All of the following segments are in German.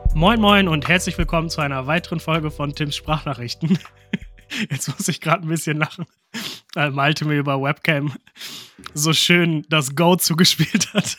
Moin Moin und herzlich willkommen zu einer weiteren Folge von Tims Sprachnachrichten. Jetzt muss ich gerade ein bisschen lachen, weil Malte mir über Webcam so schön das Go zugespielt hat.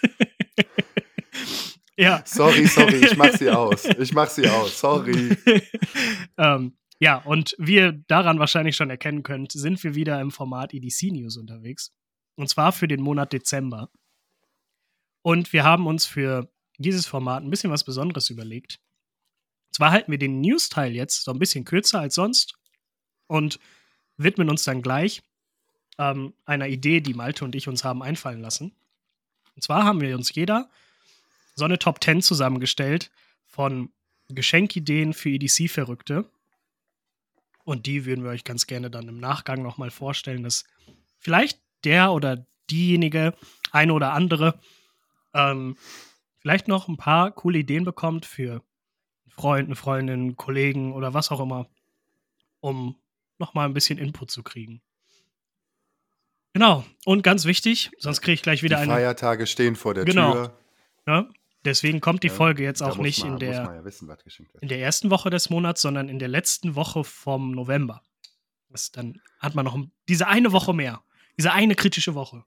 Ja. Sorry, ich mach sie aus, sorry. Ja, und wie ihr daran wahrscheinlich schon erkennen könnt, sind wir wieder im Format EDC News unterwegs. Und zwar für den Monat Dezember. Und wir haben uns für dieses Format ein bisschen was Besonderes überlegt. Zwar halten wir den News-Teil jetzt so ein bisschen kürzer als sonst und widmen uns dann gleich einer Idee, die Malte und ich uns haben einfallen lassen. Und zwar haben wir uns jeder so eine Top 10 zusammengestellt von Geschenkideen für EDC-Verrückte. Und die würden wir euch ganz gerne dann im Nachgang nochmal vorstellen, dass vielleicht der oder diejenige, eine oder andere, vielleicht noch ein paar coole Ideen bekommt für einen Freund, eine Freundin, Kollegen oder was auch immer, um nochmal ein bisschen Input zu kriegen. Genau, und ganz wichtig, sonst kriege ich gleich wieder die eine... Feiertage stehen vor der Genau. Tür. Ja, deswegen kommt die Folge jetzt auch nicht in der ersten Woche des Monats, sondern in der letzten Woche vom November. Dann hat man noch diese eine Woche mehr. Diese eine kritische Woche.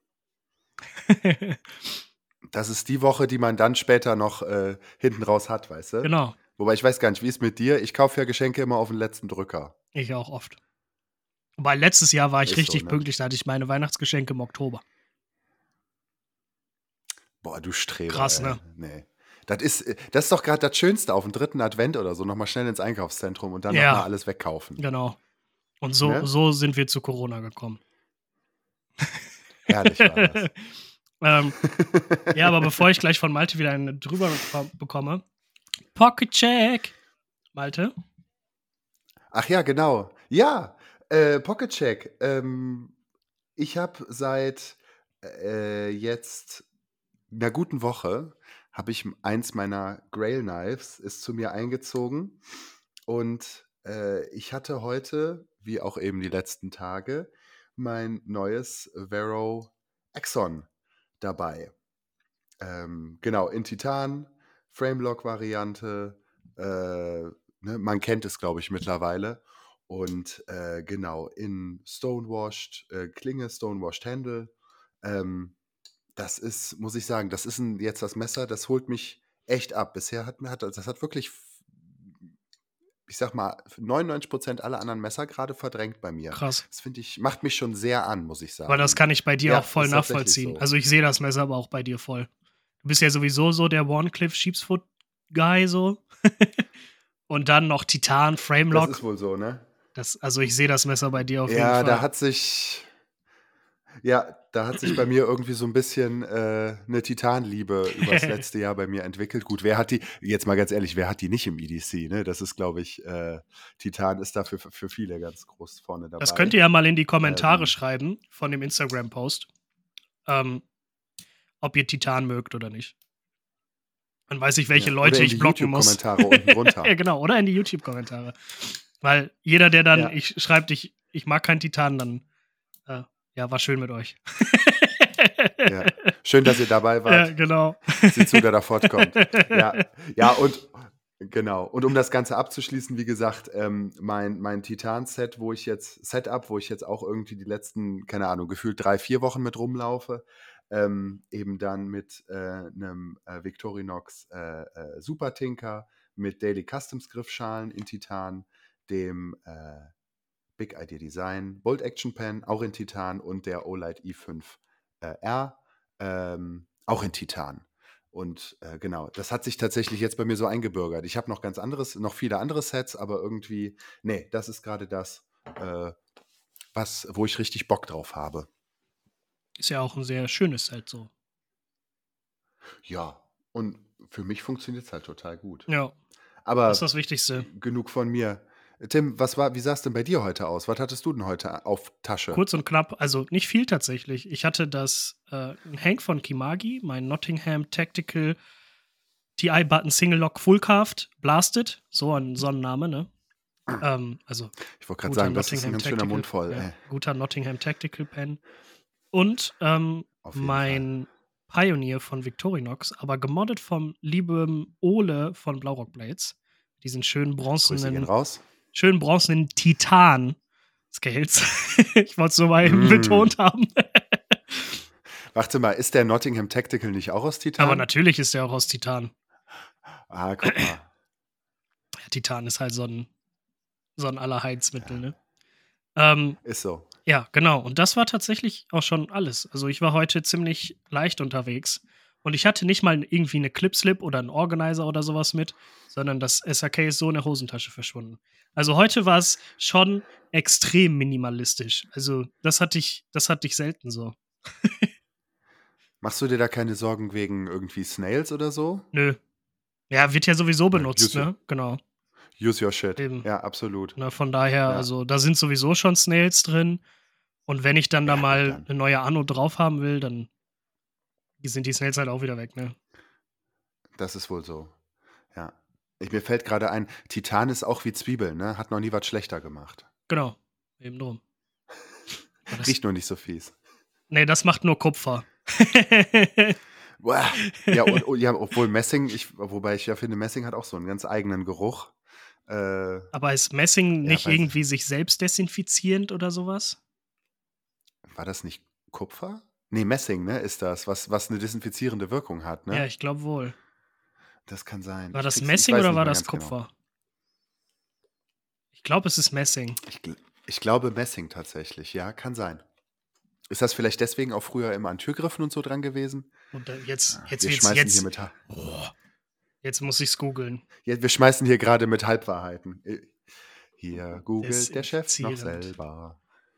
Das ist die Woche, die man dann später noch hinten raus hat, weißt du? Genau. Wobei ich weiß gar nicht, wie ist mit dir? Ich kaufe ja Geschenke immer auf den letzten Drücker. Ich auch oft. Wobei letztes Jahr war ich Ist richtig so, ne? pünktlich, da hatte ich meine Weihnachtsgeschenke im Oktober. Boah, du Streber. Krass, ne? Nee. Das ist doch gerade das Schönste auf dem 3. Advent oder so. Nochmal schnell ins Einkaufszentrum und dann nochmal alles wegkaufen. Genau. Und so sind wir zu Corona gekommen. Herrlich war das. Ja, aber bevor ich gleich von Malte wieder eine drüber bekomme, Pocket Check. Malte? Ach ja, genau. Ja, Pocket Check. Ich habe seit jetzt einer guten Woche habe ich eins meiner Grail Knives ist zu mir eingezogen und ich hatte heute, wie auch eben die letzten Tage, mein neues Vero Axon dabei. Genau, in Titan, Framelock-Variante, ne, man kennt es, glaube ich, mittlerweile. Und genau, in Stonewashed Klinge, Stonewashed Handle. Das ist, muss ich sagen, das ist jetzt das Messer, das holt mich echt ab. Bisher das hat wirklich, ich sag mal, 99% aller anderen Messer gerade verdrängt bei mir. Krass. Das finde ich, macht mich schon sehr an, muss ich sagen. Weil das kann ich bei dir Ja, auch voll ist tatsächlich nachvollziehen. so. Also ich sehe das Messer aber auch bei dir voll. Du bist ja sowieso so der Warncliffe Sheepsfoot Guy so. Und dann noch Titan, Framelock. Das ist wohl so, ne? Also ich sehe das Messer bei dir auf jeden Fall. Ja, da hat sich bei mir irgendwie so ein bisschen eine Titanliebe über das letzte Jahr bei mir entwickelt. Gut, jetzt mal ganz ehrlich, wer hat die nicht im EDC, ne? Das ist, glaube ich, Titan ist dafür für viele ganz groß vorne dabei. Das könnt ihr ja mal in die Kommentare schreiben von dem Instagram-Post, ob ihr Titan mögt oder nicht. Dann weiß ich, welche Leute ich blocken muss. Oder in die YouTube-Kommentare unten drunter. Ja, genau, oder in die YouTube-Kommentare. Weil jeder, der dann schreibt, ich mag keinen Titan, dann ja, war schön mit euch. Ja. Schön, dass ihr dabei wart. Ja, genau. Seht zu, der da fortkommt. Ja, und genau. Und um das Ganze abzuschließen, wie gesagt, mein Titan-Setup, wo ich jetzt auch irgendwie die letzten, keine Ahnung, gefühlt 3-4 Wochen mit rumlaufe, eben dann mit einem Victorinox Super Tinker mit Daily Customs Griffschalen in Titan, dem Big Idea Design Bolt Action Pen, auch in Titan, und der Olight i5 R, auch in Titan. Und genau, das hat sich tatsächlich jetzt bei mir so eingebürgert. Ich habe noch viele andere Sets, aber irgendwie, nee, das ist gerade das, wo ich richtig Bock drauf habe. Ist ja auch ein sehr schönes Set so. Ja, und für mich funktioniert es halt total gut. Ja, aber das ist das Wichtigste. Genug von mir. Tim, wie sah es denn bei dir heute aus? Was hattest du denn heute auf Tasche? Kurz und knapp, also nicht viel tatsächlich. Ich hatte ein Hank von Kimagi, mein Nottingham Tactical TI-Button Single Lock Full Carved Blasted, so ein Sonnenname, ne? Also ich wollte gerade sagen, das ist ein ganz schöner Mund voll. Ja, guter Nottingham Tactical Pen. Und mein Pioneer von Victorinox, aber gemoddet vom lieben Ole von Blaurock Blades. Diesen schönen Grüße gehen bronzenen raus. Titan-Scales. Ich wollte es so mal eben betont haben. Warte mal, ist der Nottingham Tactical nicht auch aus Titan? Aber natürlich ist der auch aus Titan. Ah, guck mal. Ja, Titan ist halt so ein Allerheilsmittel, ne? Ist so. Ja, genau. Und das war tatsächlich auch schon alles. Also ich war heute ziemlich leicht unterwegs. Und ich hatte nicht mal irgendwie eine Clipslip oder einen Organizer oder sowas mit, sondern das SAK ist so in der Hosentasche verschwunden. Also heute war es schon extrem minimalistisch. Also das hatte ich selten so. Machst du dir da keine Sorgen wegen irgendwie Snails oder so? Nö. Ja, wird ja sowieso benutzt, use ne? Genau. Use your shit. Eben. Ja, absolut. Na, von daher, Ja. also da sind sowieso schon Snails drin. Und wenn ich dann da Ja, mal dann. eine neue Anno drauf haben will, dann sind die Snails halt auch wieder weg, ne? Das ist wohl so. Ja. Mir fällt gerade ein, Titan ist auch wie Zwiebeln, ne? Hat noch nie was schlechter gemacht. Genau. Eben drum. Riecht nur nicht so fies. Nee, das macht nur Kupfer. Boah. Ja, obwohl Messing, wobei ich ja finde, Messing hat auch so einen ganz eigenen Geruch. Aber ist Messing nicht irgendwie sich selbst desinfizierend oder sowas? War das nicht Kupfer? Nee, Messing, ne, ist das, was eine desinfizierende Wirkung hat, ne? Ja, ich glaube wohl. Das kann sein. War das Messing oder war das Kupfer? Genau. Ich glaube, es ist Messing. Ich glaube Messing tatsächlich, ja, kann sein. Ist das vielleicht deswegen auch früher immer an Türgriffen und so dran gewesen? Und jetzt muss ich's googeln. Wir schmeißen hier gerade mit Halbwahrheiten. Hier googelt der Chef noch selber.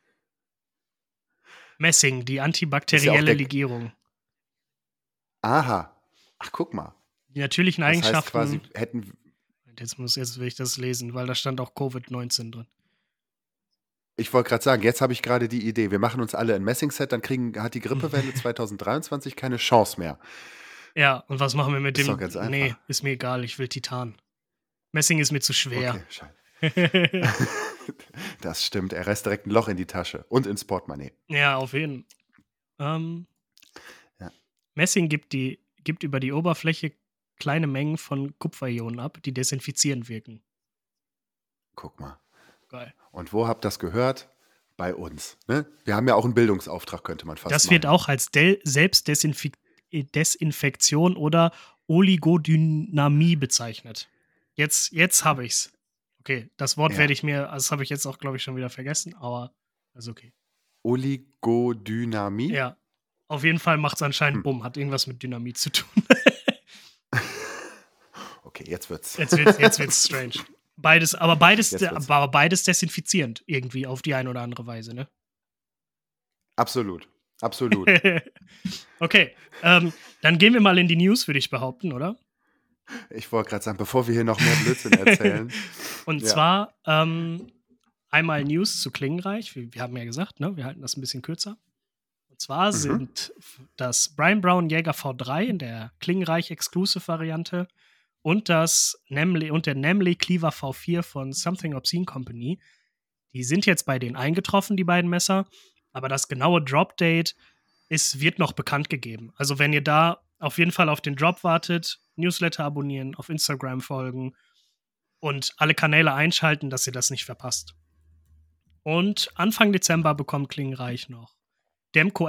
Messing, die antibakterielle Legierung. Aha. Ach, guck mal. Die natürlichen Eigenschaften. Das heißt quasi, Jetzt will ich das lesen, weil da stand auch Covid-19 drin. Ich wollte gerade sagen, jetzt habe ich gerade die Idee. Wir machen uns alle ein Messing-Set, dann hat die Grippewelle 2023 keine Chance mehr. Ja, und was machen wir mit dem? Ist doch ganz einfach. Nee, ist mir egal, ich will Titan. Messing ist mir zu schwer. Okay, scheiße. Das stimmt, er reißt direkt ein Loch in die Tasche und ins Portemonnaie. Ja, auf jeden Fall. Ja. Messing gibt über die Oberfläche kleine Mengen von Kupferionen ab, die desinfizierend wirken. Guck mal. Geil. Und wo habt ihr das gehört? Bei uns. Ne? Wir haben ja auch einen Bildungsauftrag, könnte man fast Das wird auch als Selbstdesinfektion oder Oligodynamie bezeichnet. Jetzt habe ich's. Okay, das Wort das habe ich jetzt auch, glaube ich, schon wieder vergessen, aber ist okay. Oligodynamie? Ja, auf jeden Fall macht es anscheinend Bumm, hat irgendwas mit Dynamit zu tun. Okay, jetzt wird's strange. Beides desinfizierend irgendwie auf die eine oder andere Weise, ne? Absolut. Okay, dann gehen wir mal in die News, würde ich behaupten, oder? Ich wollte gerade sagen, bevor wir hier noch mehr Blödsinn erzählen. Und zwar einmal News zu Klingenreich. Wir haben ja gesagt, ne, wir halten das ein bisschen kürzer. Und zwar sind das Brian Brown Jäger V3 in der Klingenreich Exclusive Variante und der Namely Cleaver V4 von Something Obscene Company. Die sind jetzt bei denen eingetroffen, die beiden Messer. Aber das genaue Drop-Date wird noch bekannt gegeben. Also wenn ihr da auf jeden Fall auf den Drop wartet, Newsletter abonnieren, auf Instagram folgen und alle Kanäle einschalten, dass ihr das nicht verpasst. Und Anfang Dezember bekommt Klingenreich noch Demco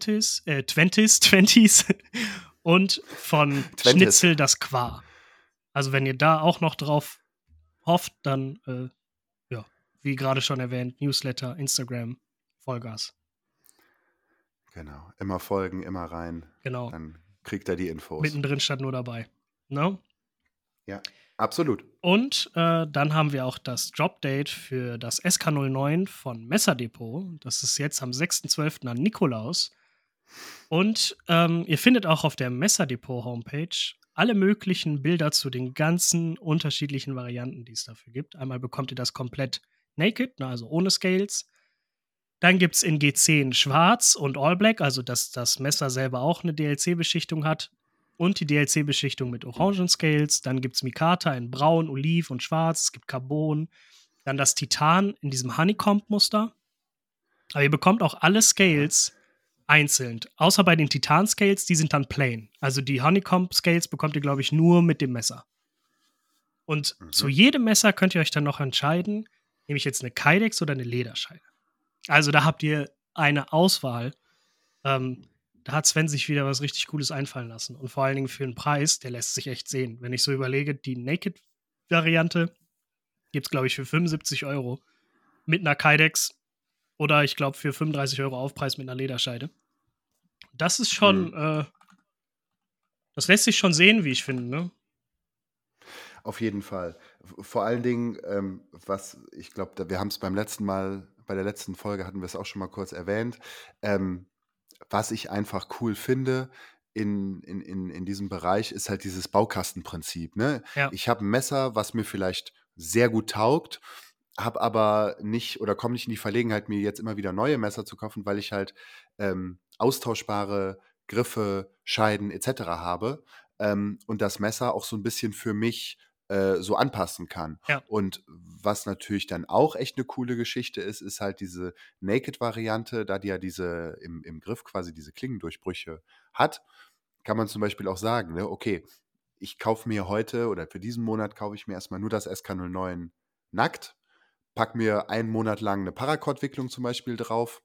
20s und von Schnitzel das Qua. Also wenn ihr da auch noch drauf hofft, dann, wie gerade schon erwähnt, Newsletter, Instagram, Vollgas. Genau, immer folgen, immer rein. Genau. Dann kriegt er die Infos. Mittendrin statt nur dabei. No? Ja, absolut. Und dann haben wir auch das Drop-Date für das SK09 von Messerdepot. Das ist jetzt am 6.12. an Nikolaus. Und ihr findet auch auf der Messerdepot-Homepage alle möglichen Bilder zu den ganzen unterschiedlichen Varianten, die es dafür gibt. Einmal bekommt ihr das komplett naked, also ohne Scales. Dann gibt es in G10 schwarz und all black, also dass das Messer selber auch eine DLC-Beschichtung hat. Und die DLC-Beschichtung mit Orangen-Scales. Dann gibt es Mikata in braun, oliv und schwarz. Es gibt Carbon. Dann das Titan in diesem Honeycomb-Muster. Aber ihr bekommt auch alle Scales einzeln. Außer bei den Titan-Scales, die sind dann plain. Also die Honeycomb-Scales bekommt ihr, glaube ich, nur mit dem Messer. Und zu jedem Messer könnt ihr euch dann noch entscheiden, nehme ich jetzt eine Kydex oder eine Lederscheide. Also da habt ihr eine Auswahl. Da hat Sven sich wieder was richtig Cooles einfallen lassen. Und vor allen Dingen für einen Preis, der lässt sich echt sehen. Wenn ich so überlege, die Naked-Variante gibt es, glaube ich, für 75 € mit einer Kydex oder ich glaube für 35 € Aufpreis mit einer Lederscheide. Das ist schon, das lässt sich schon sehen, wie ich finde, ne? Auf jeden Fall. Vor allen Dingen, was ich glaube, wir haben es beim letzten Mal, bei der letzten Folge hatten wir es auch schon mal kurz erwähnt, was ich einfach cool finde in diesem Bereich, ist halt dieses Baukastenprinzip. Ne? Ja. Ich habe ein Messer, was mir vielleicht sehr gut taugt, habe aber nicht oder komme nicht in die Verlegenheit, mir jetzt immer wieder neue Messer zu kaufen, weil ich halt austauschbare Griffe, Scheiden etc. habe und das Messer auch so ein bisschen für mich so anpassen kann. Ja. Und was natürlich dann auch echt eine coole Geschichte ist, ist halt diese Naked-Variante, da die ja diese im Griff quasi diese Klingendurchbrüche hat, kann man zum Beispiel auch sagen, ne, okay, ich kaufe mir heute oder für diesen Monat kaufe ich mir erstmal nur das SK09 nackt, pack mir einen Monat lang eine Paracord-Wicklung zum Beispiel drauf,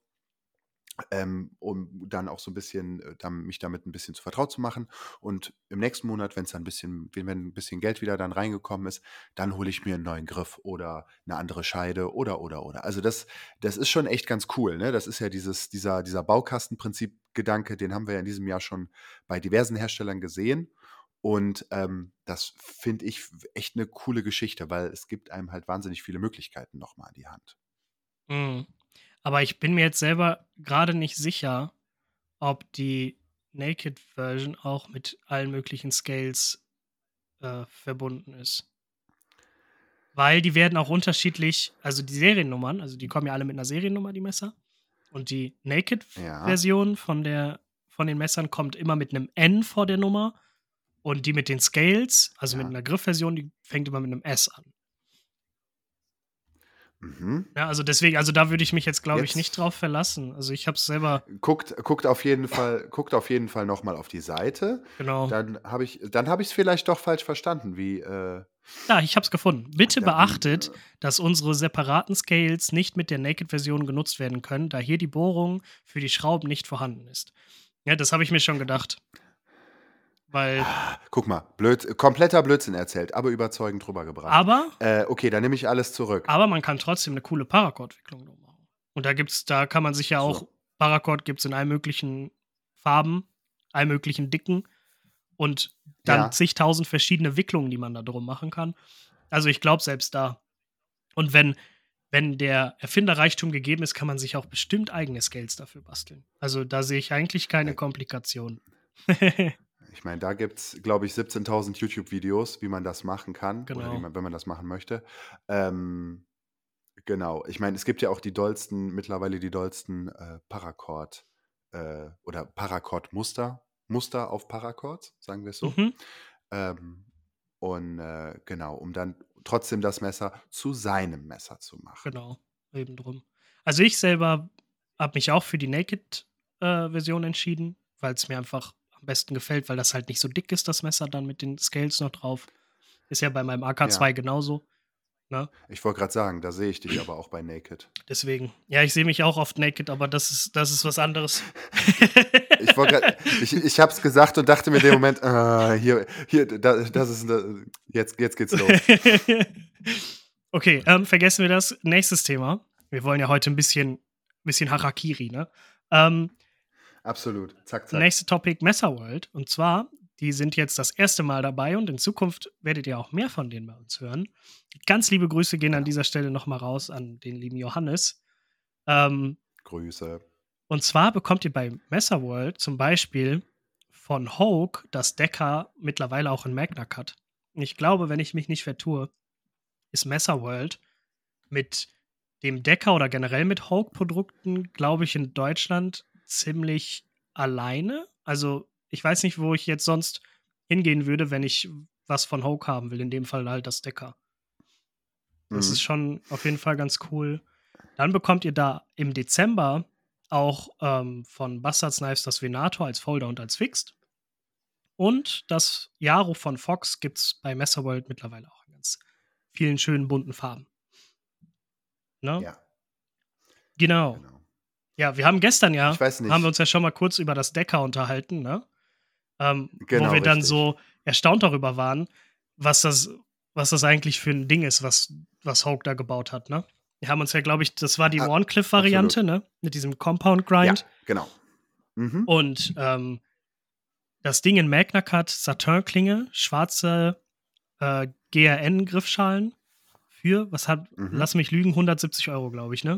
um dann auch so ein bisschen mich damit ein bisschen zu vertraut zu machen. Und im nächsten Monat, wenn ein bisschen Geld wieder dann reingekommen ist, dann hole ich mir einen neuen Griff oder eine andere Scheide oder. Also das ist schon echt ganz cool, ne? Das ist ja dieser Baukastenprinzip-Gedanke, den haben wir ja in diesem Jahr schon bei diversen Herstellern gesehen. Und das finde ich echt eine coole Geschichte, weil es gibt einem halt wahnsinnig viele Möglichkeiten nochmal an die Hand. Mhm. Aber ich bin mir jetzt selber gerade nicht sicher, ob die Naked-Version auch mit allen möglichen Scales verbunden ist. Weil die werden auch unterschiedlich, also die Seriennummern, also die kommen ja alle mit einer Seriennummer, die Messer. Und die Ja. Naked-Version von den Messern kommt immer mit einem N vor der Nummer. Und die mit den Scales, also mit Ja. einer Griffversion, die fängt immer mit einem S an. Mhm. Ja, also deswegen, also da würde ich mich jetzt, glaube ich, nicht Jetzt drauf verlassen. Also ich habe es selber, guckt auf jeden Fall noch mal auf die Seite. genau. Dann habe ich's vielleicht doch falsch verstanden, wie, Ja, ich habe es gefunden. Bitte da wie, beachtet, dass unsere separaten Scales nicht mit der Naked-Version genutzt werden können, da hier die Bohrung für die Schrauben nicht vorhanden ist. Ja, das habe ich mir schon gedacht. Weil, guck mal, kompletter Blödsinn erzählt, aber überzeugend rübergebracht. aber Okay, dann nehme ich alles zurück. man kann trotzdem eine coole Paracord-Wicklung noch machen. Und da kann man sich ja auch, So, Paracord gibt es in allen möglichen Farben, allen möglichen Dicken und dann ja. zigtausend verschiedene Wicklungen, die man da drum machen kann. Also ich glaube selbst da. Und wenn der Erfinderreichtum gegeben ist, kann man sich auch bestimmt eigene Scales dafür basteln. Also da sehe ich eigentlich keine Äh, Komplikationen. Ich meine, da gibt's, glaube ich, 17.000 YouTube-Videos, wie man das machen kann oder Genau. wenn man das machen möchte. Ähm, genau. Ich meine, es gibt ja auch mittlerweile die dollsten Paracord oder Paracord-Muster auf Paracords, sagen wir es so. Mhm. Ähm, und genau, um dann trotzdem das Messer zu seinem Messer zu machen. Genau, eben drum. Also ich selber habe mich auch für die Naked-Version entschieden, weil es mir einfach am besten gefällt, weil das halt nicht so dick ist, das Messer dann mit den Scales noch drauf. Ist ja bei meinem Ja, AK2 genauso, ne? ich wollte gerade sagen, da sehe ich dich aber auch bei Naked. Deswegen. Ja, ich sehe mich auch oft naked, aber das ist was anderes. Ich habe es gesagt und dachte mir in dem Moment, jetzt geht's los. Okay, vergessen wir das. Nächstes Thema. Wir wollen ja heute ein bisschen Harakiri, ne? Absolut. Zack, zack. Nächste Topic, Messerworld. Und zwar, die sind jetzt das erste Mal dabei und in Zukunft werdet ihr auch mehr von denen bei uns hören. Ganz liebe Grüße gehen an Genau. dieser Stelle nochmal raus an den lieben Johannes. Ähm, Grüße. und zwar bekommt ihr bei Messerworld zum Beispiel von Hogue das Decker mittlerweile auch in Magna Cut. Ich glaube, wenn ich mich nicht vertue, ist Messerworld mit dem Decker oder generell mit Hogue-Produkten, glaube ich, in Deutschland ziemlich alleine. Also, ich weiß nicht, wo ich jetzt sonst hingehen würde, wenn ich was von Hogue haben will. In dem Fall halt das Decker. Das ist Mhm. schon auf jeden Fall ganz cool. Dann bekommt ihr da im Dezember auch von Bastards Knives das Venator als Folder und als Fixed. Und das Yaro von Fox gibt es bei Messerworld mittlerweile auch in ganz vielen schönen bunten Farben. Ne? Ja, Genau. genau. Ja, wir haben gestern Ich weiß haben wir nicht. uns ja schon mal kurz über das Decker unterhalten, ne? Wo Genau, wir dann richtig. so erstaunt darüber waren, was das eigentlich für ein Ding ist, was Hogue da gebaut hat, ne? Wir haben uns ja, glaube ich, das war die Ah, Wharncliffe-Variante, absolut. ne? Mit diesem Compound Ja, Grind. genau. Mhm. Und das Ding in Magna Cut, Satin-Klinge, schwarze GRN-Griffschalen für, Mhm. lass mich lügen, 170 €, glaube ich, ne?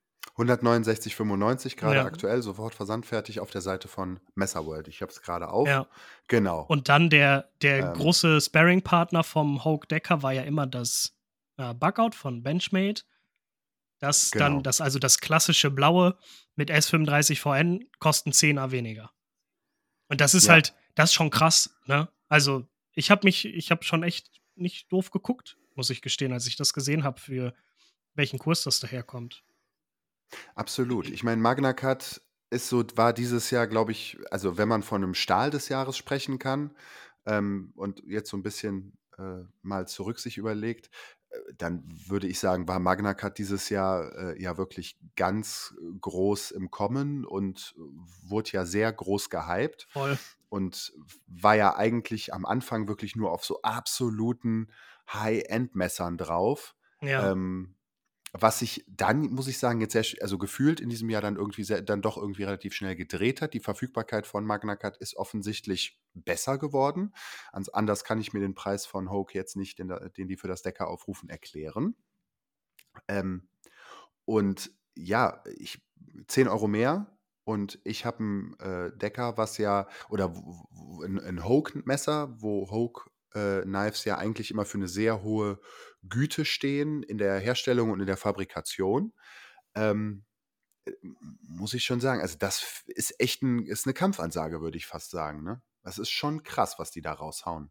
169,95 gerade Ja, aktuell, sofort versandfertig auf der Seite von Messerworld. Ich habe es gerade auf. ja. Genau. Und dann der Ähm, große Sparring-Partner vom Hogue Decker war ja immer das Bugout von Benchmade. genau. Also das klassische Blaue mit S35 VN kosten 10er weniger. Und das ist Ja, halt, das ist schon krass, ne? Also, ich habe schon echt nicht doof geguckt, muss ich gestehen, als ich das gesehen habe, für welchen Kurs das daherkommt. absolut. Ich meine, Magna Cut war dieses Jahr, glaube ich, also wenn man von einem Stahl des Jahres sprechen kann, und jetzt so ein bisschen, mal zurück sich überlegt, dann würde ich sagen, war Magna Cut dieses Jahr, ja wirklich ganz groß im Kommen und wurde ja sehr groß gehypt Voll. und war ja eigentlich am Anfang wirklich nur auf so absoluten High-End-Messern drauf. Ja. Ähm, Was sich dann, muss ich sagen, jetzt also gefühlt in diesem Jahr dann dann doch irgendwie relativ schnell gedreht hat. Die Verfügbarkeit von Magna Cut ist offensichtlich besser geworden. Anders kann ich mir den Preis von Hogue jetzt nicht, den die für das Decker aufrufen, erklären. Ähm, und ja, 10 € mehr und ich habe ein Decker, was ja oder 'n Hogue-Messer, wo Hogue, Knives ja eigentlich immer für eine sehr hohe Güte stehen in der Herstellung und in der Fabrikation. Ähm, Muss ich schon sagen, also das ist echt ist eine Kampfansage, würde ich fast sagen, ne? Das ist schon krass, was die da raushauen.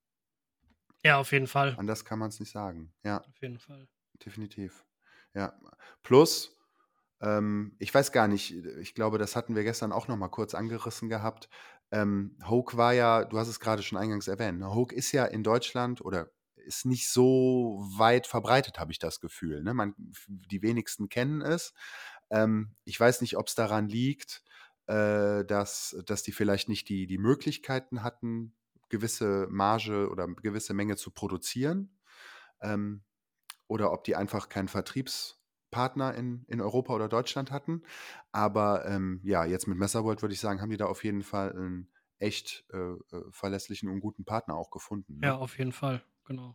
Ja, auf jeden Fall. Anders kann man es nicht sagen. Ja, Auf jeden Fall. definitiv. Ja. Plus, ich weiß gar nicht, ich glaube, das hatten wir gestern auch noch mal kurz angerissen gehabt. Hogue war ja, du hast es gerade schon eingangs erwähnt, ne? Hogue ist ja in Deutschland oder ist nicht so weit verbreitet, habe ich das Gefühl, ne? Die wenigsten kennen es. Ich weiß nicht, ob es daran liegt, dass die vielleicht nicht die Möglichkeiten hatten, gewisse Marge oder gewisse Menge zu produzieren, ähm, oder ob die einfach keinen Vertriebspartner in Europa oder Deutschland hatten. Aber, ja, jetzt mit Messerworld würde ich sagen, haben die da auf jeden Fall einen echt, verlässlichen und guten Partner auch gefunden, Ja, ne? auf jeden Fall. Genau.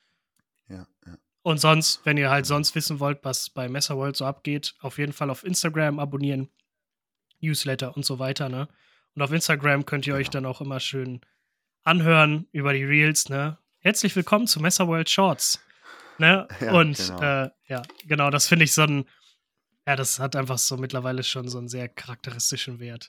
Ja, ja, Und sonst, wenn ihr halt genau. sonst wissen wollt, was bei Messerworld so abgeht, auf jeden Fall auf Instagram abonnieren, Newsletter und so weiter, ne? Und auf Instagram könnt ihr euch Genau. dann auch immer schön anhören über die Reels, ne? Herzlich willkommen zu Messerworld Shorts, ne? Ja, Und genau. ja, genau, das finde ich ja, das hat einfach so mittlerweile schon so einen sehr charakteristischen Wert.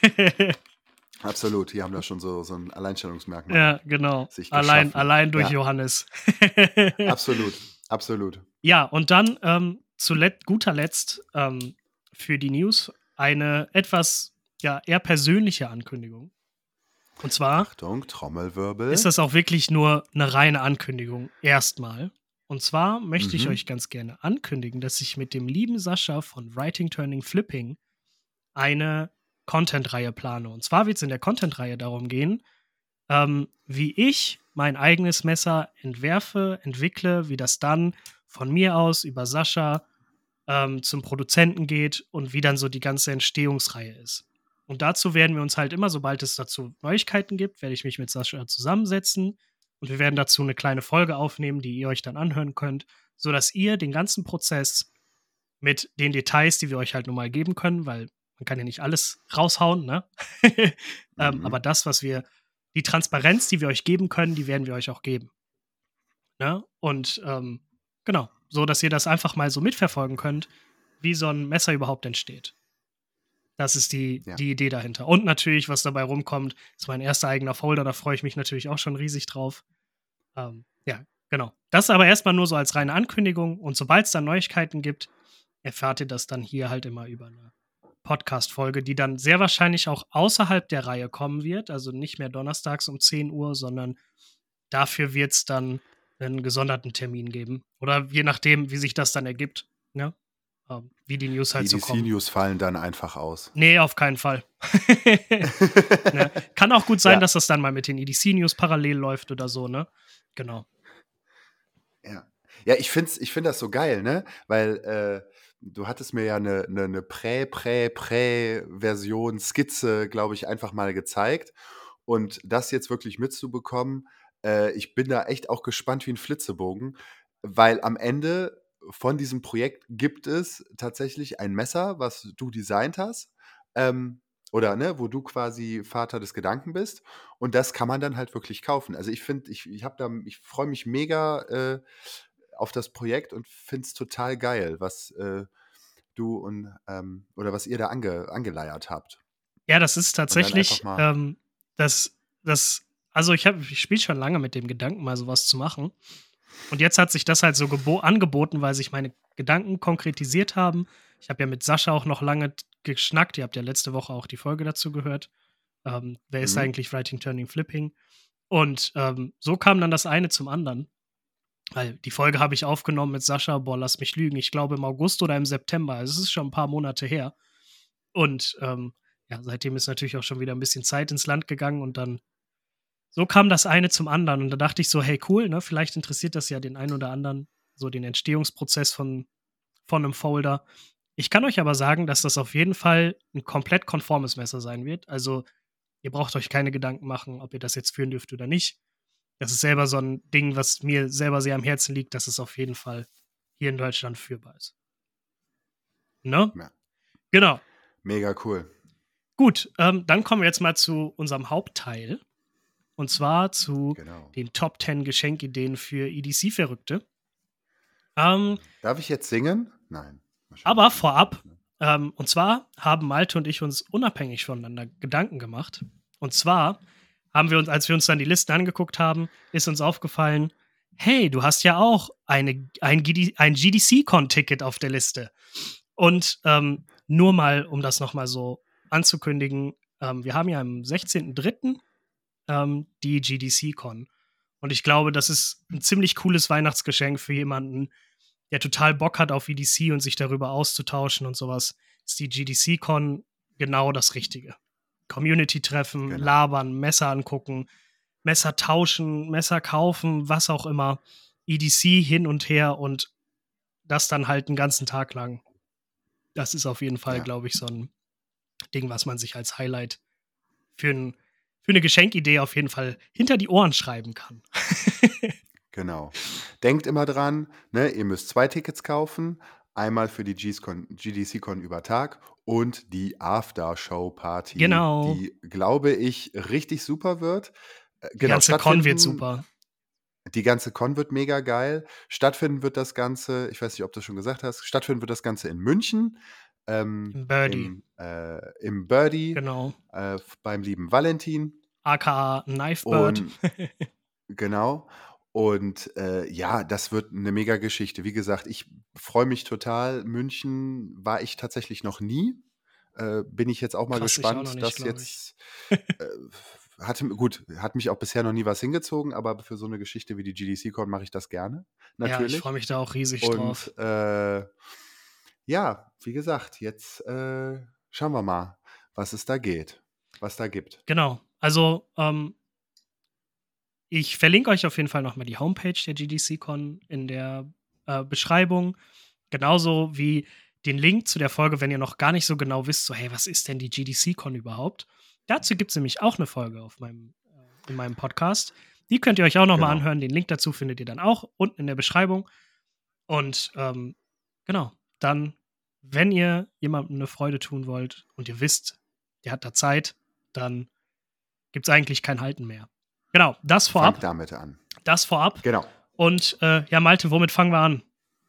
Absolut, die haben da schon so 'n Alleinstellungsmerkmal Ja, genau. sich geschaffen. Allein durch Ja, Johannes. absolut, absolut. Ja, und dann guter Letzt für die News eine etwas ja, eher persönliche Ankündigung. Und zwar Achtung, ist Trommelwirbel. das auch wirklich nur eine reine Ankündigung erstmal. Und zwar möchte ich Mhm. euch ganz gerne ankündigen, dass ich mit dem lieben Sascha von Writing, Turning, Flipping eine Content-Reihe plane. Und zwar wird es in der Content-Reihe darum gehen, wie ich mein eigenes Messer entwerfe, entwickle, wie das dann von mir aus über Sascha zum Produzenten geht und wie dann so die ganze Entstehungsreihe ist. Und dazu werden wir uns halt immer, sobald es dazu Neuigkeiten gibt, werde ich mich mit Sascha zusammensetzen und wir werden dazu eine kleine Folge aufnehmen, die ihr euch dann anhören könnt, sodass ihr den ganzen Prozess mit den Details, die wir euch halt nun mal geben können, weil man kann ja nicht alles raushauen, ne? Aber Mhm. die Transparenz, die wir euch geben können, die werden wir euch auch geben. Ne? Und genau, so dass ihr das einfach mal so mitverfolgen könnt, wie so ein Messer überhaupt entsteht. Das ist Ja. die Idee dahinter. Und natürlich, was dabei rumkommt, ist mein erster eigener Folder, da freue ich mich natürlich auch schon riesig drauf. Ja, genau. Das aber erstmal nur so als reine Ankündigung und sobald es dann Neuigkeiten gibt, erfahrt ihr das dann hier halt immer über eine Podcast-Folge, die dann sehr wahrscheinlich auch außerhalb der Reihe kommen wird. Also nicht mehr donnerstags um 10 Uhr, sondern dafür wird es dann einen gesonderten Termin geben. Oder je nachdem, wie sich das dann ergibt, ne? Wie die News Die halt so kommen. EDC-News fallen dann einfach aus. Nee, auf keinen Fall. Ne? Kann auch gut sein, Ja. dass das dann mal mit den EDC-News parallel läuft oder so, ne? Genau. Ja. Ja, ich find das so geil, ne? Weil du hattest mir ja eine Prä-Version, Skizze, glaube ich, einfach mal gezeigt. Und das jetzt wirklich mitzubekommen, ich bin da echt auch gespannt wie ein Flitzebogen, weil am Ende von diesem Projekt gibt es tatsächlich ein Messer, was du designt hast. Oder ne, wo du quasi Vater des Gedanken bist. Und das kann man dann halt wirklich kaufen. Also ich finde, ich freue mich mega auf das Projekt und finde es total geil, was du und oder was ihr da angeleiert habt. Ja, das ist Und dann einfach tatsächlich, mal. also ich spiele schon lange mit dem Gedanken, mal sowas zu machen. Und jetzt hat sich das halt so angeboten, weil sich meine Gedanken konkretisiert haben. Ich habe ja mit Sascha auch noch lange geschnackt. Ihr habt ja letzte Woche auch die Folge dazu gehört. Wer ist Mhm. eigentlich Writing, Turning, Flipping? Und so kam dann das eine zum anderen. Weil die Folge habe ich aufgenommen mit Sascha, boah, lass mich lügen, ich glaube im August oder im September. Also es ist schon ein paar Monate her. Und ja, seitdem ist natürlich auch schon wieder ein bisschen Zeit ins Land gegangen und dann so kam das eine zum anderen. Und da dachte ich so, hey, cool, ne? Vielleicht interessiert das ja den einen oder anderen, so den Entstehungsprozess von einem Folder. Ich kann euch aber sagen, dass das auf jeden Fall ein komplett konformes Messer sein wird. Also, ihr braucht euch keine Gedanken machen, ob ihr das jetzt führen dürft oder nicht. Das ist selber so ein Ding, was mir selber sehr am Herzen liegt, dass es auf jeden Fall hier in Deutschland führbar ist. Ne? Ja, Genau. mega cool. Gut, dann kommen wir jetzt mal zu unserem Hauptteil. Und zwar zu Genau. den Top 10 Geschenkideen für EDC-Verrückte. Ähm, Darf ich jetzt singen? Nein. Wahrscheinlich aber nicht, vorab, ne? und zwar haben Malte und ich uns unabhängig voneinander Gedanken gemacht. Und zwar haben wir uns, als wir uns dann die Listen angeguckt haben, ist uns aufgefallen, hey, du hast ja auch ein GDC-Con-Ticket auf der Liste. Und nur mal, um das nochmal so anzukündigen, wir haben ja am 16.03. Die GDC-Con. Und ich glaube, das ist ein ziemlich cooles Weihnachtsgeschenk für jemanden, der total Bock hat auf EDC und sich darüber auszutauschen und sowas. Ist die GDC-Con genau das Richtige. Community-Treffen, Genau. labern, Messer angucken, Messer tauschen, Messer kaufen, was auch immer. EDC hin und her und das dann halt einen ganzen Tag lang. Das ist auf jeden Fall, Ja. glaube ich, so ein Ding, was man sich als Highlight für eine Geschenkidee auf jeden Fall hinter die Ohren schreiben kann. Genau. Denkt immer dran, ne, ihr müsst 2 Tickets kaufen. Einmal für die GDC-Con über Tag und die After-Show-Party, Genau. die, glaube ich, richtig super wird. Die Genau, ganze Con wird super. Die ganze Con wird mega geil. Stattfinden wird das Ganze, ich weiß nicht, ob du schon gesagt hast, stattfinden wird das Ganze in München, Im Birdie. im Birdie, Genau. beim lieben Valentin. AKA Knifebird. Und genau. Und ja, das wird eine mega Geschichte. Wie gesagt, ich freue mich total. München war ich tatsächlich noch nie. Bin ich jetzt auch mal Krass, ich auch noch gespannt, nicht, dass glaube ich. jetzt hat mich auch bisher noch nie was hingezogen, aber für so eine Geschichte wie die GDC-Con mache ich das gerne, Ja, ich natürlich. freue mich da auch riesig drauf. Und ja, wie gesagt, jetzt schauen wir mal, was es da gibt. Genau. Also, ich verlinke euch auf jeden Fall nochmal die Homepage der GDC-Con in der Beschreibung. Genauso wie den Link zu der Folge, wenn ihr noch gar nicht so genau wisst, so, hey, was ist denn die GDC-Con überhaupt? Dazu gibt es nämlich auch eine Folge in meinem Podcast. Die könnt ihr euch auch nochmal Genau. anhören. Den Link dazu findet ihr dann auch unten in der Beschreibung. Und genau, dann, wenn ihr jemandem eine Freude tun wollt und ihr wisst, der hat da Zeit, dann gibt es eigentlich kein Halten mehr. Genau, das vorab. Fangt damit an. Das vorab. Genau. Und ja, Malte, womit fangen wir an?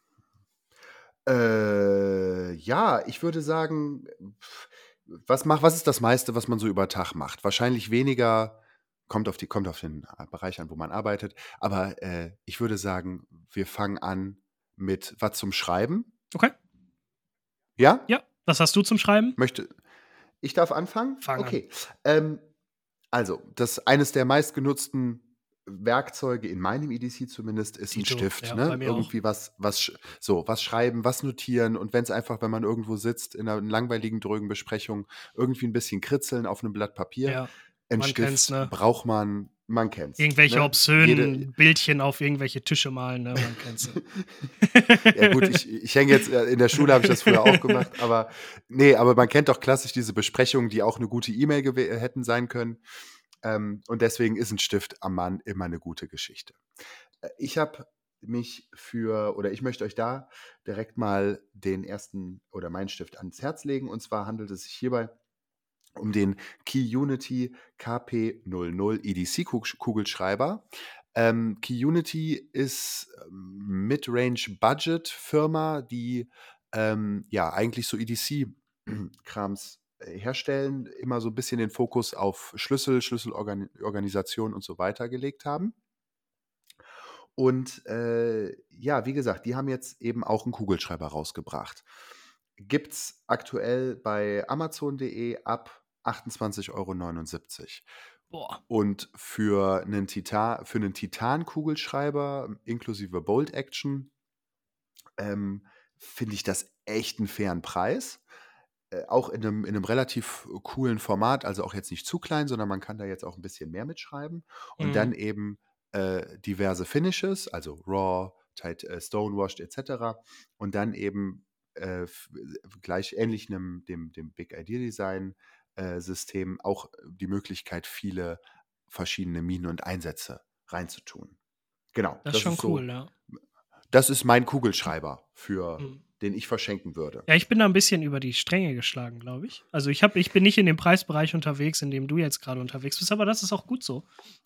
Ja, ich würde sagen, was ist das meiste, was man so über Tag macht? Wahrscheinlich weniger, kommt auf den Bereich an, wo man arbeitet. Aber ich würde sagen, wir fangen an mit was zum Schreiben. Okay. Ja? Ja. Was hast du zum Schreiben? Ich darf anfangen? Fang an. Okay. Also, eines der meistgenutzten Werkzeuge in meinem EDC zumindest ist ein Dito, Stift, ja, ne? bei mir auch. Irgendwie was schreiben, was notieren und wenn's einfach, wenn man irgendwo sitzt in 'ner langweiligen, drögen Besprechung, irgendwie ein bisschen kritzeln auf einem Blatt Papier. Ja, Ein man kennt's, Stift ne? braucht man kennt's, Irgendwelche ne? Jede obszönen Bildchen auf irgendwelche Tische malen, ne? Man kennt's. Ja gut, ich hänge jetzt in der Schule habe ich das früher auch gemacht, aber aber man kennt doch klassisch diese Besprechungen, die auch eine gute E-Mail hätten sein können. Und deswegen ist ein Stift am Mann immer eine gute Geschichte. Ich habe mich ich möchte euch da direkt mal den ersten oder meinen Stift ans Herz legen. Und zwar handelt es sich hierbei um den Keyunity KP00 EDC-Kugelschreiber. Keyunity ist Mid-Range-Budget-Firma, die eigentlich so EDC-Krams herstellen, immer so ein bisschen den Fokus auf Schlüsselorganisation und so weiter gelegt haben. Und wie gesagt, die haben jetzt eben auch einen Kugelschreiber rausgebracht. Gibt's aktuell bei Amazon.de ab 28,79 €. Boah. Und für einen Titan-Kugelschreiber inklusive Bolt Action finde ich das echt einen fairen Preis. Auch in 'nem relativ coolen Format, also auch jetzt nicht zu klein, sondern man kann da jetzt auch ein bisschen mehr mitschreiben. Und Mhm. dann eben diverse Finishes, also Raw, Stonewashed et cetera. Und dann eben gleich ähnlich dem Big Idea Design System auch die Möglichkeit, viele verschiedene Minen und Einsätze reinzutun. Genau, Das ist schon cool, ja. das ist mein Kugelschreiber, Mhm. den ich verschenken würde. Ja, ich bin da ein bisschen über die Stränge geschlagen, glaube ich. Also, ich bin nicht in dem Preisbereich unterwegs, in dem du jetzt gerade unterwegs bist, aber das ist auch gut so.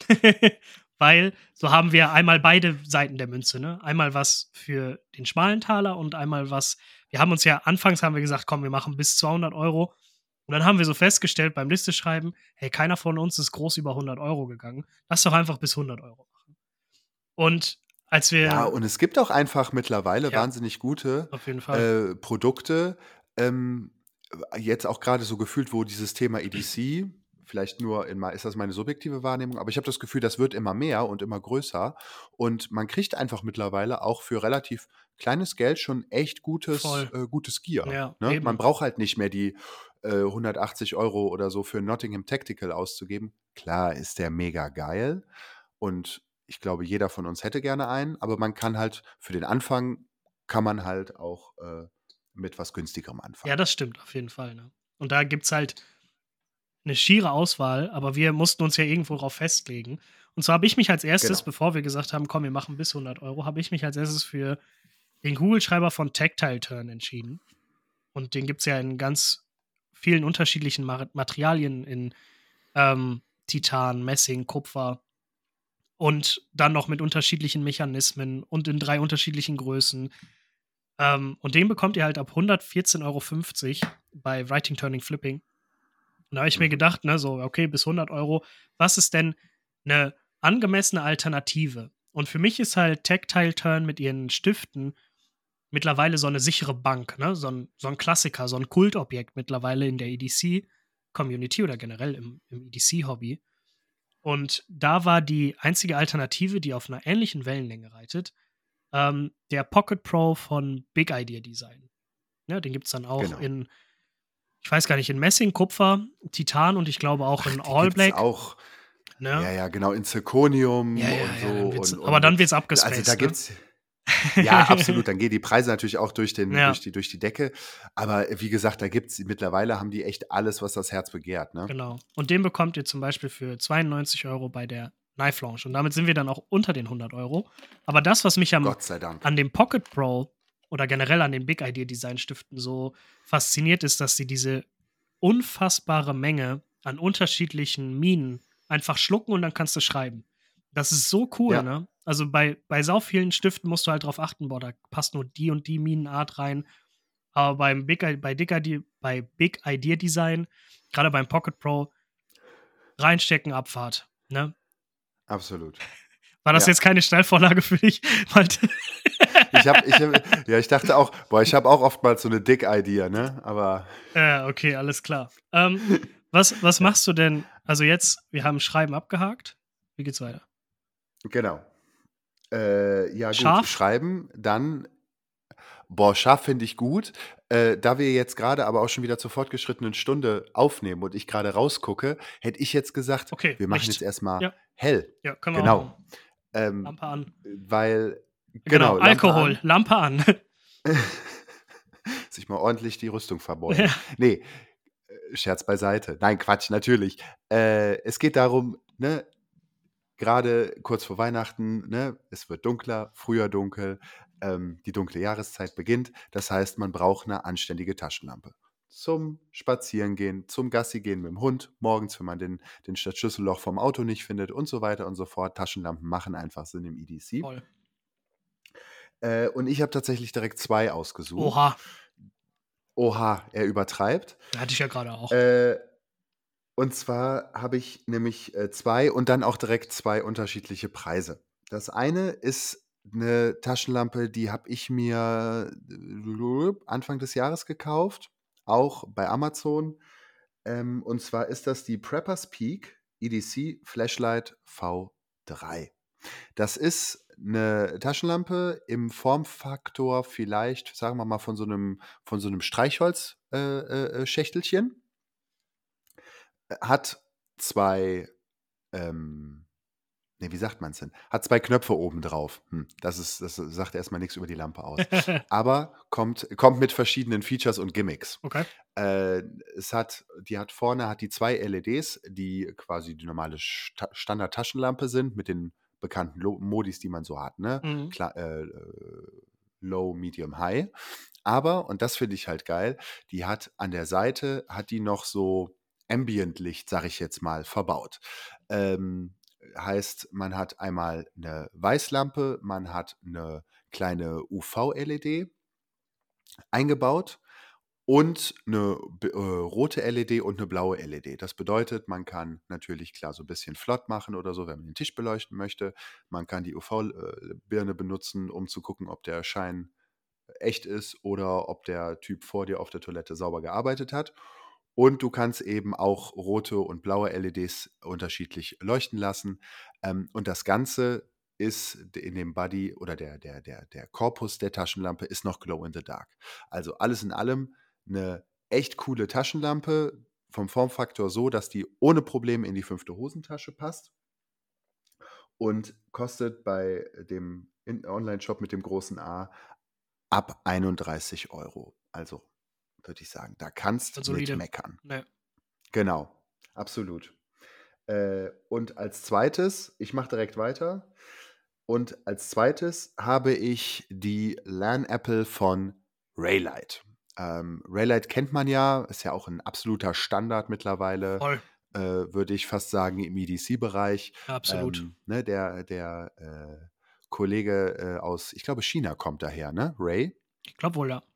Weil so haben wir einmal beide Seiten der Münze, ne? Einmal was für den schmalen Taler und einmal was anfangs haben wir gesagt: „Komm, wir machen bis 200 €. Und dann haben wir so festgestellt beim Listeschreiben: „Hey, keiner von uns ist groß über 100 € gegangen. Lass doch einfach bis 100 € machen." Und als Ja, wir und es gibt auch einfach mittlerweile ja, wahnsinnig gute auf jeden Fall. Produkte, ähm, jetzt auch gerade so gefühlt, wo dieses Thema EDC vielleicht nur ist das meine subjektive Wahrnehmung, aber ich habe das Gefühl, das wird immer mehr und immer größer und man kriegt einfach mittlerweile auch für relativ kleines Geld schon echt Voll. gutes Gear, Ja, ne? Man eben. braucht halt nicht mehr die 180 € oder so für 'n Nottingham Tactical auszugeben. Klar ist der mega geil und ich glaube, jeder von uns hätte gerne einen, aber man kann halt für den Anfang kann man halt auch mit was Günstigerem Ja, anfangen. das stimmt auf jeden Fall, ne? Und da gibt's halt 'ne schiere Auswahl, aber wir mussten uns ja irgendwo drauf festlegen. Und zwar habe ich mich als erstes, Genau. bevor wir gesagt haben: „Komm, wir machen bis 100 €", habe ich mich als erstes für den Kugelschreiber von Tactile Turn entschieden. Und den gibt's ja in ganz vielen unterschiedlichen Materialien in, Titan, Messing, Kupfer und dann noch mit unterschiedlichen Mechanismen und in 3 unterschiedlichen Größen. Und den bekommt ihr halt ab 114,50 € bei Writing, Turning, Flipping. Und da habe ich mir Mhm. gedacht, ne, so, okay, bis 100 €, was ist denn eine angemessene Alternative? Und für mich ist halt Tactile Turn mit ihren Stiften mittlerweile so eine sichere Bank, ne? So ein Klassiker, so ein Kultobjekt mittlerweile in der EDC-Community oder generell im EDC-Hobby. Und da war die einzige Alternative, die auf einer ähnlichen Wellenlänge reitet, der Pocket Pro von Big Idea Design. Ne, den gibt's dann auch Genau. in ich weiß gar nicht, in Messing, Kupfer, Titan und ich glaube auch Ach, in die All gibt's Black, auch. Ja, ne? ja, genau, in Zirconium Ja, und ja, dann so wird's und aber dann wird's also, da abgespaced, ne? gibt's ja, absolut, dann gehen die Preise natürlich auch Ja, durch die Decke. Aber wie gesagt, da gibt's mittlerweile haben die echt alles, was das Herz begehrt, ne? genau. Und den bekommt ihr zum Beispiel für 92 € bei der Knife Lounge und damit sind wir dann auch unter den 100 €. Aber das, was mich Gott sei Dank. an dem Pocket Pro oder generell an den Big Idea Design Stiften so fasziniert, ist, dass sie diese unfassbare Menge an unterschiedlichen Minen einfach schlucken und dann kannst du schreiben. Das ist so cool, Ja, ne? Also, bei sau vielen Stiften musst du halt drauf achten: „Boah, da passt nur die und die Minenart rein." Aber bei Big Idea Design, grade beim Pocket Pro, reinstecken, Abfahrt, ne? absolut. War das Ja. jetzt keine Steilvorlage für dich, Malte? Ja, ich dachte auch, boah, ich habe auch oftmals so eine Dick-Idea, ne? Aber Okay, alles klar. Was ja, machst du denn? Also jetzt, wir haben Schreiben abgehakt. Wie geht's weiter? genau. Ja gut, Scharf? schreiben, dann boah, scharf finde ich gut. Da wir jetzt gerade aber auch schon wieder zur fortgeschrittenen Stunde aufnehmen und ich gerade rausgucke, hätte ich jetzt gesagt, Okay, wir machen jetzt Licht. erst mal Ja, hell. ja, können wir auch machen. Genau. Ähm, Lampe an. weil Genau, genau, Lampe Alkohol, an. Lampe an. Sich mal ordentlich die Rüstung Ja, verbeulen. Ne, Scherz beiseite. Nein, Quatsch, natürlich. Es geht darum, ne, grade kurz vor Weihnachten, ne, es wird dunkler, früher dunkel, die dunkle Jahreszeit beginnt. Das heißt, man braucht 'ne anständige Taschenlampe. Zum Spazierengehen, zum Gassigehen mit'm Hund, morgens, wenn man den Schlüsselloch vom Auto nicht findet und so weiter und so fort. Taschenlampen machen einfach Sinn im EDC. voll. Und ich habe tatsächlich direkt 2 ausgesucht. Oha, Oha, er übertreibt. hatte ich ja gerade auch. Äh, und zwar habe ich nämlich, 2 und dann auch direkt 2 unterschiedliche Preise. Das eine ist 'ne Taschenlampe, die habe ich mir Anfang des Jahres gekauft, auch bei Amazon. Und zwar ist das die Preppers Peak EDC Flashlight V3. Das ist 'ne Taschenlampe im Formfaktor vielleicht, sagen wir mal, von so 'nem Streichholz Schächtelchen. Hat 2, ähm ne, wie sagt man's denn? Hat 2 Knöpfe oben drauf. Das sagt erst mal nix über die Lampe aus. Aber kommt mit verschiedenen Features und Gimmicks. Okay. Äh, die 2 LEDs, die quasi die normale Standard-Taschenlampe sind mit den bekannten Modis, die man so hat, ne? Mhm. Low, Medium, High. Aber, und das finde ich halt geil, die hat an der Seite hat die noch so Ambient-Licht, sage ich jetzt mal, verbaut. Heißt, man hat einmal 'ne Weißlampe, man hat 'ne kleine UV-LED eingebaut und 'ne rote LED und 'ne blaue LED. Das bedeutet, man kann natürlich klar so 'n bisschen flott machen oder so, wenn man den Tisch beleuchten möchte. Man kann die UV Birne benutzen, um zu gucken, ob der Schein echt ist oder ob der Typ vor dir auf der Toilette sauber gearbeitet hat. Und du kannst eben auch rote und blaue LEDs unterschiedlich leuchten lassen. Und das Ganze ist in dem Body oder der Korpus der Taschenlampe ist noch Glow in the Dark. Also alles in allem eine echt coole Taschenlampe, vom Formfaktor so, dass die ohne Probleme in die 5. Hosentasche passt und kostet bei dem Onlineshop mit dem großen A ab 31 €. Also, würde ich sagen, da kannst mit Solide. meckern. Ne. Genau, absolut. Und als Zweites, ich mache direkt weiter. Und als Zweites habe ich die LAN-Apple von Raylight. Raylight kennt man ja, ist ja auch ein absoluter Standard mittlerweile, Voll. würde ich fast sagen, im EDC-Bereich. Absolut. Ne, der Kollege, aus, ich glaube, China kommt daher, ne? Ray? Ich glaube wohl, ja.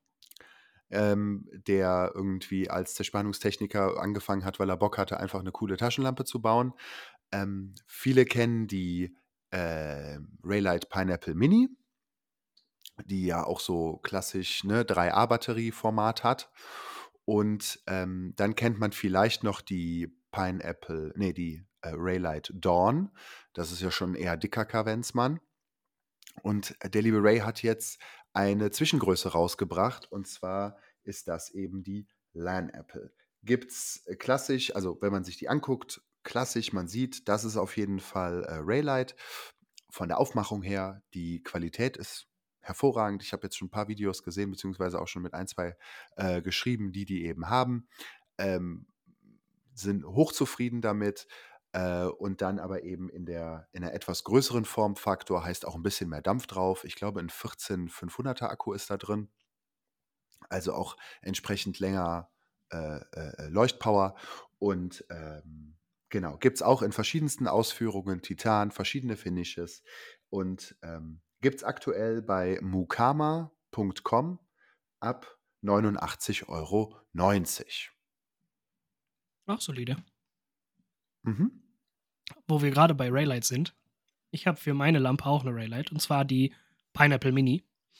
Der irgendwie als Zerspannungstechniker angefangen hat, weil er Bock hatte, einfach eine coole Taschenlampe zu bauen. Viele kennen die, Raylight Pineapple Mini, die ja auch so klassisch, ne, 3A-Batterie-Format hat. Und, dann kennt man vielleicht noch die Raylight Dawn. Das ist ja schon eher dicker Kavenzmann. Und der liebe Ray hat jetzt eine Zwischengröße rausgebracht, und zwar ist das eben die LAN-Apple. Gibt's, klassisch, also, wenn man sich die anguckt, klassisch, man sieht, das ist auf jeden Fall, Raylight. Von der Aufmachung her, die Qualität ist hervorragend. Ich habe jetzt schon ein paar Videos gesehen, beziehungsweise auch schon mit ein 2 geschrieben, die eben haben. Ähm, Sind hochzufrieden damit, und dann aber eben in 'ner etwas größeren Formfaktor, heißt auch ein bisschen mehr Dampf drauf. Ich glaube, 'n 14500er Akku ist da drin, also auch entsprechend länger, Leuchtpower und, genau, gibt's auch in verschiedensten Ausführungen, Titan, verschiedene Finishes und, gibt's aktuell bei mukama.com ab 89,90 €. Auch solide. Mhm. Wo wir gerade bei Raylight sind. Ich habe für meine Lampe auch eine Raylight und zwar die Pineapple Mini.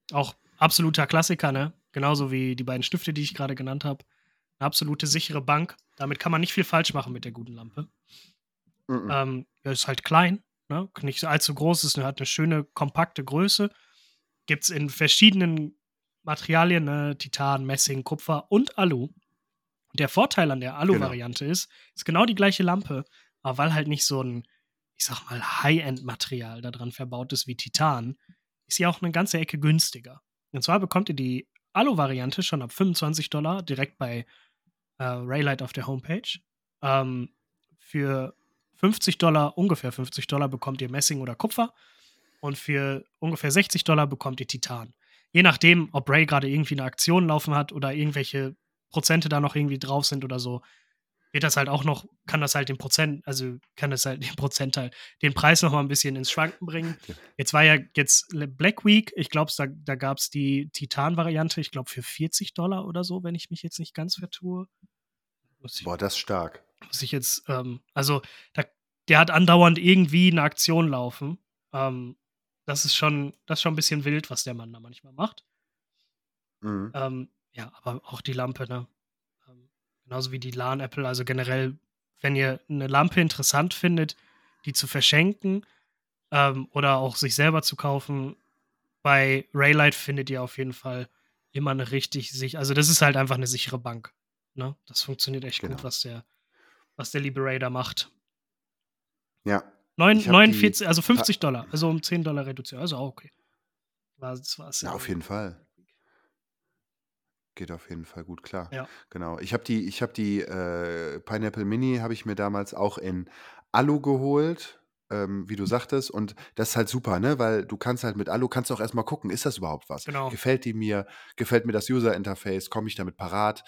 Auch absoluter Klassiker, ne? Genauso wie die beiden Stifte, die ich gerade genannt habe. Eine absolute sichere Bank. Damit kann man nicht viel falsch machen mit der guten Lampe. Ja, ist halt klein, ne? Nicht allzu groß, hat eine schöne, kompakte Größe. Gibt's in verschiedenen Materialien, ne? Titan, Messing, Kupfer und Alu. Und der Vorteil an der Genau. Alu-Variante ist genau die gleiche Lampe, aber weil halt nicht so ein, ich sag mal, High-End-Material da dran verbaut ist wie Titan, ist sie auch eine ganze Ecke günstiger. Und zwar bekommt ihr die Alu-Variante schon ab $25 direkt bei Raylight auf der Homepage. Für $50, ungefähr $50, bekommt ihr Messing oder Kupfer. Und für ungefähr $60 bekommt ihr Titan. Je nachdem, ob Ray gerade irgendwie eine Aktion laufen hat oder irgendwelche Prozente da noch irgendwie drauf sind oder so, wird das halt auch noch, kann das halt den Prozentteil, den Preis noch mal ein bisschen ins Schwanken bringen. Jetzt war ja Black Week, ich glaube, da gab es die Titan-Variante, ich glaube für $40 oder so, wenn ich mich jetzt nicht ganz vertue. Boah, das ist stark. Muss ich jetzt, also der hat andauernd irgendwie eine Aktion laufen. Das ist schon ein bisschen wild, was der Mann da manchmal macht. Ja, aber auch die Lampe, ne? Genauso wie die LAN-Apple, also generell, wenn ihr eine Lampe interessant findet, die zu verschenken oder auch sich selber zu kaufen, bei Raylight findet ihr auf jeden Fall immer eine also das ist halt einfach eine sichere Bank. Ne? Das funktioniert echt gut, was der liebe Ray da macht. Ja. 49, also $50, also um $10 reduziert, also auch okay. Das war's Ja, auf jeden Fall. Geht auf jeden Fall gut klar. Ja. Genau. Ich habe die Pineapple Mini habe ich mir damals auch in Alu geholt, wie du sagtest. Und das ist halt super, ne? Weil du kannst halt mit Alu kannst auch erst mal gucken, ist das überhaupt was? Genau. Gefällt mir das User-Interface? Komme ich damit parat?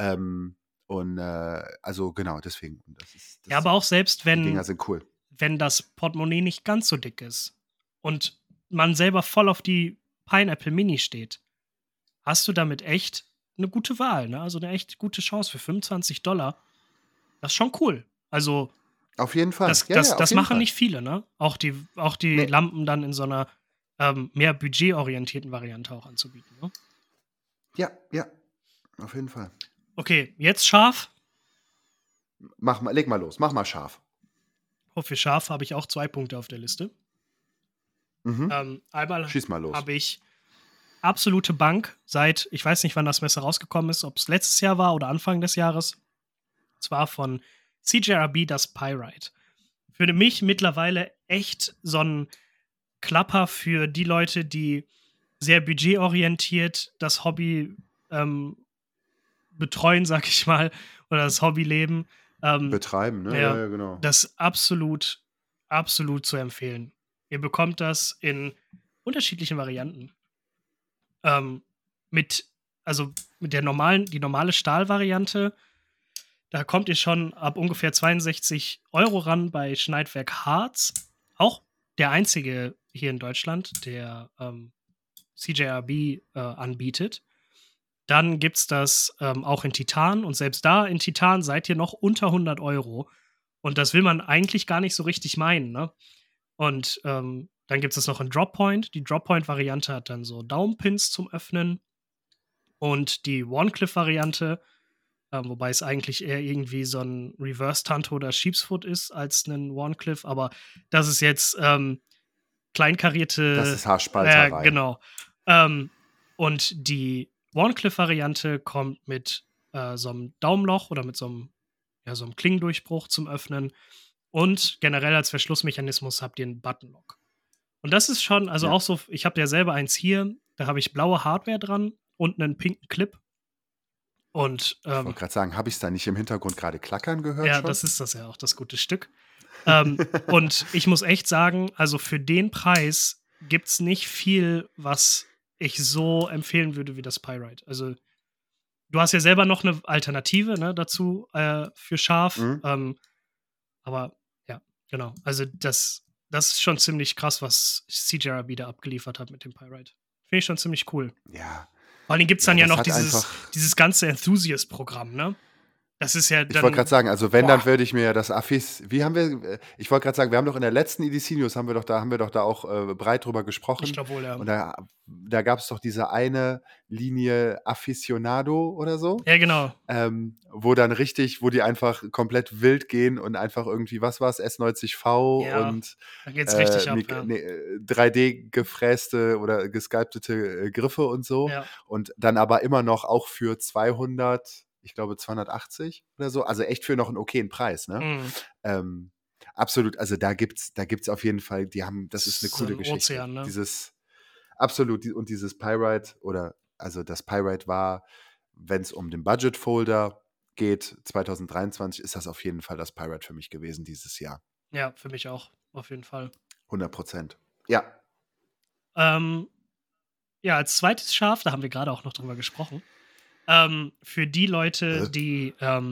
Also genau, deswegen. Ja, aber auch selbst Die Dinger sind cool. wenn das Portemonnaie nicht ganz so dick ist und man selber voll auf die Pineapple Mini steht, hast du damit echt eine gute Wahl, ne? Also eine echt gute Chance für $25. Das ist schon cool. Also Auf jeden Fall. das auf jeden machen Fall. nicht viele, ne? Auch die Nee. Lampen dann in so einer mehr budgetorientierten Variante auch anzubieten, ne? Ja, auf jeden Fall. Okay, jetzt scharf. Leg mal los, mach mal scharf. Für scharf habe ich auch 2 Punkte auf der Liste. Einmal Schieß mal los. habe ich absolute Bank seit, ich weiß nicht, wann das Messer rausgekommen ist, ob es letztes Jahr war oder Anfang des Jahres. Und zwar von CJRB das Pyrite. Für mich mittlerweile echt so ein Klapper für die Leute, die sehr budgetorientiert das Hobby betreuen, sag ich mal, oder das Hobby leben. Betreiben, ne? Ja, genau. Das ist absolut zu empfehlen. Ihr bekommt das in unterschiedlichen Varianten. Die normale Stahlvariante, da kommt ihr schon ab ungefähr 62 € ran bei Schneidwerk Harz. Auch der einzige hier in Deutschland, der CJRB anbietet. Dann gibt es das auch in Titan. Und selbst da in Titan seid ihr noch unter 100 €. Und das will man eigentlich gar nicht so richtig meinen, ne? Und dann gibt es das noch in Droppoint. Die Droppoint-Variante hat dann so Daumenpins zum Öffnen. Und die Warncliffe-Variante, wobei es eigentlich eher irgendwie so ein Reverse-Tanto oder Sheepsfoot ist als ein Warncliffe. Aber das ist jetzt kleinkarierte. Das ist Haarspalterei. Genau. Und die Warncliffe-Variante kommt mit so einem Daumenloch oder mit so einem Klingendurchbruch zum Öffnen. Und generell als Verschlussmechanismus habt ihr einen Buttonlock. Und das ist schon, also auch so, ich habe ja selber eins hier, da habe ich blaue Hardware dran und einen pinken Clip. Und ich wollte gerade sagen, habe ich es da nicht im Hintergrund gerade klackern gehört? Ja, schon? Das ist das ja auch, das gute Stück. Und ich muss echt sagen, also für den Preis gibt es nicht viel, was ich so empfehlen würde wie das Pyrite. Also du hast ja selber noch eine Alternative, ne, dazu für scharf. Aber ja, genau. Also das ist schon ziemlich krass, was CJRB da abgeliefert hat mit dem Pyrite. Finde ich schon ziemlich cool. Ja. Vor allem gibt es dann ja noch dieses ganze Enthusiast-Programm, ne? Das ist ja Ich wollte gerade dann, sagen, also wenn, dann boah, würde ich mir ja das Affis wie haben wir ich wollte gerade sagen, wir haben doch in der letzten EDC News haben wir doch da auch, breit drüber ich gesprochen glaube wohl, ja. und da gab es doch diese eine Linie Aficionado oder so, Ja, genau. wo die einfach komplett wild gehen und einfach irgendwie, was war's, S90V Ja, und, da geht's richtig ab, ja. 3D gefräste oder gesculptete, Griffe und so Ja, und dann aber immer noch auch für 200, ich glaube 280 oder so, also echt für noch 'n okayen Preis, ne? mhm. Ähm, absolut, also da gibt's auf jeden Fall, das Das ist 'ne ist so coole 'n Geschichte. Ozean, ne? Absolut, und dieses Pyrite das Pyrite war, wenn's um den Budget Folder geht, 2023, ist das auf jeden Fall das Pyrite für mich gewesen dieses Jahr. Ja, für mich auch, auf jeden Fall. 100%. Ja. Ähm, ja, als zweites Schaf, da haben wir gerade auch noch drüber gesprochen, für die Leute, Hä? die,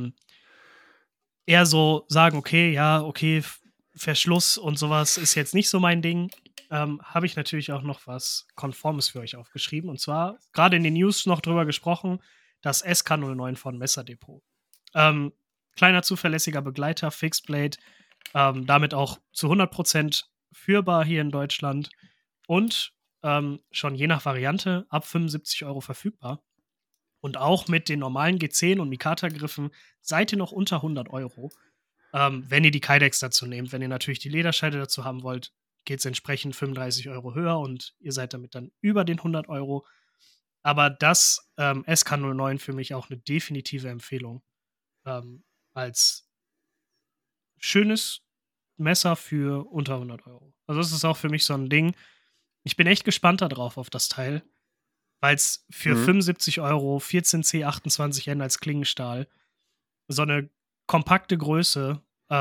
eher so sagen: „Okay, ja, okay, Verschluss und sowas ist jetzt nicht so mein Ding“, habe ich natürlich auch noch was Konformes für euch aufgeschrieben. Und zwar gerade in den News noch drüber gesprochen, das SK09 von Messerdepot. Ähm, kleiner zuverlässiger Begleiter, Fixed Blade, damit auch zu 100% führbar hier in Deutschland und, schon je nach Variante ab 75 € verfügbar. Und auch mit den normalen G10 und Mikata-Griffen seid ihr noch unter 100 €, wenn ihr die Kydex dazu nehmt. Wenn ihr natürlich die Lederscheide dazu haben wollt, geht es entsprechend 35 € höher und ihr seid damit dann über den 100 €. Aber das, SK09 für mich auch eine definitive Empfehlung, als schönes Messer für unter 100 €. Also, das ist auch für mich so ein Ding. Ich bin echt gespannt da drauf auf das Teil, weil es für Mhm. 75 € 14C28N als Klingenstahl so eine kompakte Größe.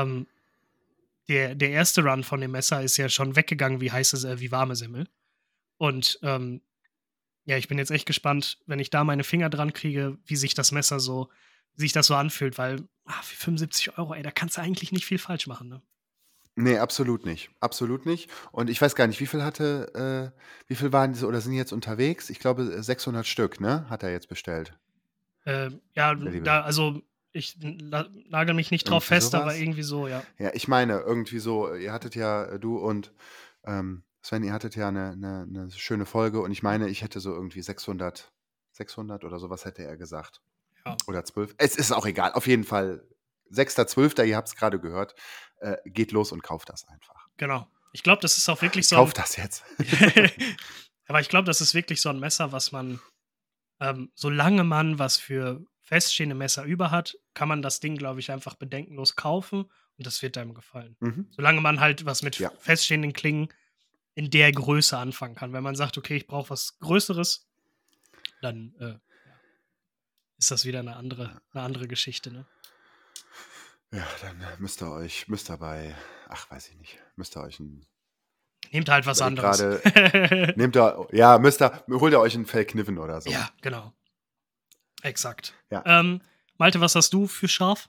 Der erste Run von dem Messer ist ja schon weggegangen wie warme Semmel. Und, ja, ich bin jetzt echt gespannt, wenn ich da meine Finger dran kriege, wie sich das so anfühlt, weil, für 75 €, ey, da kannst du eigentlich nicht viel falsch machen, ne? Ne, absolut nicht. Absolut nicht. Und ich weiß gar nicht, wie viel waren diese oder sind jetzt unterwegs? Ich glaube, 600 Stück, ne, hat er jetzt bestellt, Ja, der liebe da also, ich nagel mich nicht drauf irgendwie fest, aber sowas. irgendwie so, ja. Ja, ich meine, irgendwie so, ihr hattet ja du und, Sven, ihr hattet ja 'ne schöne Folge und ich meine, ich hätte so irgendwie 600 oder so was hätte er gesagt. Ja, Oder 12. Es ist auch egal. Auf jeden Fall 6.12., ihr habt's grade gehört. Geht los und kauft das einfach. genau. Ich glaube, das ist auch wirklich so 'n Kauft das jetzt. aber ich glaube, das ist wirklich so 'n Messer, was man solange man was für feststehende Messer über hat, kann man das Ding, glaube ich, einfach bedenkenlos kaufen und das wird einem gefallen. Mhm. Solange man halt was mit Ja. feststehenden Klingen in der Größe anfangen kann. Wenn man sagt: „Okay, ich brauche was Größeres“, dann, ja, ist das wieder 'ne andere Geschichte, ne? Ja, dann müsst ihr bei ach, weiß ich nicht, müsst ihr euch 'n Nehmt halt ich was überlege anderes. grade, nehmt ihr ja, holt ihr euch 'n Feldkniven oder so. Ja, genau, exakt. Ja. Malte, was hast du für scharf?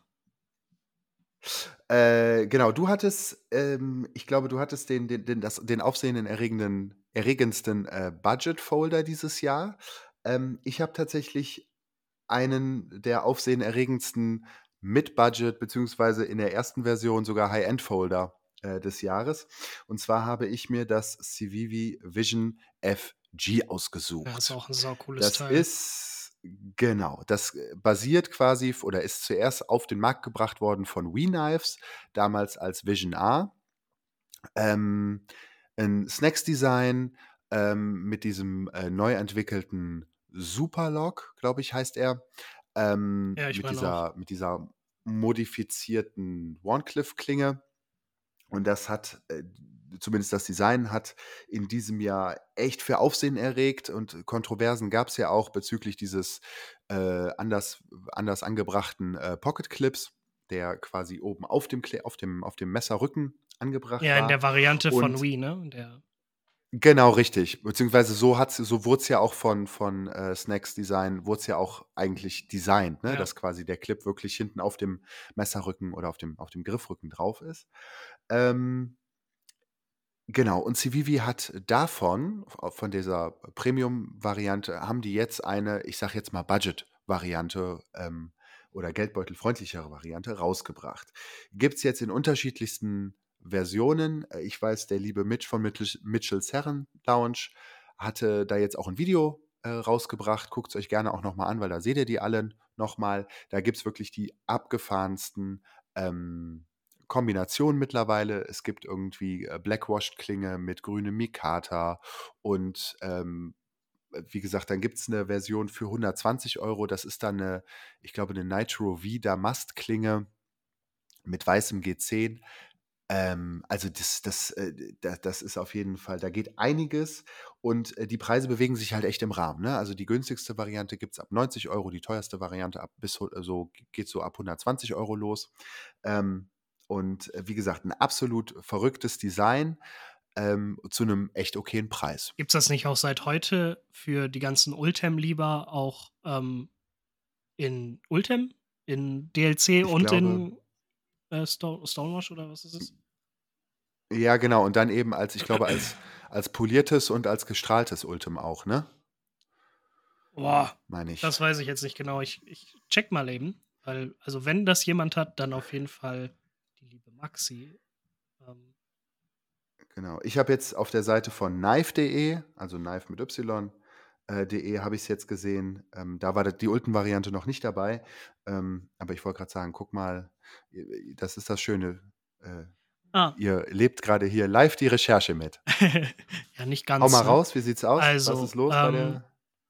Genau, ich glaube, du hattest den erregendsten, Budget-Folder dieses Jahr. Ich habe tatsächlich einen der aufsehenerregendsten mit Budget beziehungsweise in der ersten Version sogar High-End-Folder, des Jahres. Und zwar habe ich mir das Civivi Vision FG Ja, ist ausgesucht. auch 'n saucooles Das Teil. ist genau, das, basiert quasi oder ist zuerst auf den Markt gebracht worden von WeKnives, damals als Vision R. Ähm, 'n Snacks-Design, mit diesem, neu entwickelten Superlock, glaube ich, heißt er, Ja, ich meine auch. mit dieser modifizierten Wharncliffe-Klinge. Und zumindest das Design hat in diesem Jahr echt für Aufsehen erregt und Kontroversen gab es ja auch bezüglich dieses, anders angebrachten, Pocket Clips, der quasi oben auf dem Messerrücken angebracht Ja, in war. der Variante von Und Wii, ne? Der genau, richtig. Beziehungsweise so wurde es ja auch von, Snacks Design wurde es ja auch eigentlich designt, ne, ja. dass quasi der Clip wirklich hinten auf dem Messerrücken oder auf dem Griffrücken drauf ist. Ähm Genau, und Civivi hat von dieser Premium-Variante haben die jetzt eine, ich sage jetzt mal Budget-Variante, oder geldbeutelfreundlichere Variante rausgebracht. Gibt es jetzt in unterschiedlichsten Versionen. Ich weiß, der liebe Mitch von Mitchell's Herren Lounge hatte da jetzt auch ein Video rausgebracht. Guckt es euch gerne auch nochmal an, weil da seht ihr die alle nochmal. Da gibt es wirklich die abgefahrensten Kombinationen mittlerweile. Es gibt irgendwie Blackwashed-Klinge mit grünem Mikata und wie gesagt, dann gibt es eine Version für 120 €. Das ist dann ich glaube, eine Nitro V Damast-Klinge mit weißem G10. Also das ist auf jeden Fall, da geht einiges und die Preise bewegen sich halt echt im Rahmen. Ne? Also die günstigste Variante gibt es ab 90 €, die teuerste Variante geht so ab 120 € los. Und wie gesagt, ein absolut verrücktes Design zu einem echt okayen Preis. Gibt es das nicht auch seit heute für die ganzen Ultem-Lieber auch in Ultem? In DLC Ich und glaube, in Stonewash oder was ist es? ja, genau. Und dann eben ich glaube, als poliertes und als gestrahltes Ultim auch, ne? Boah, Meine ich. das weiß ich jetzt nicht genau. Ich check mal eben, weil, also wenn das jemand hat, dann auf jeden Fall die liebe Maxi. Genau. Ich habe jetzt auf der Seite von knife.de, also knife mit Y, .de habe ich es jetzt gesehen. Da war die Ulten-Variante noch nicht dabei. Aber ich wollte gerade sagen, guck mal, das ist das Schöne. Ah, Ihr lebt gerade hier live die Recherche mit. ja, nicht Hau ganz, mal ne? raus, wie sieht's aus? Was ist Also, los bei der?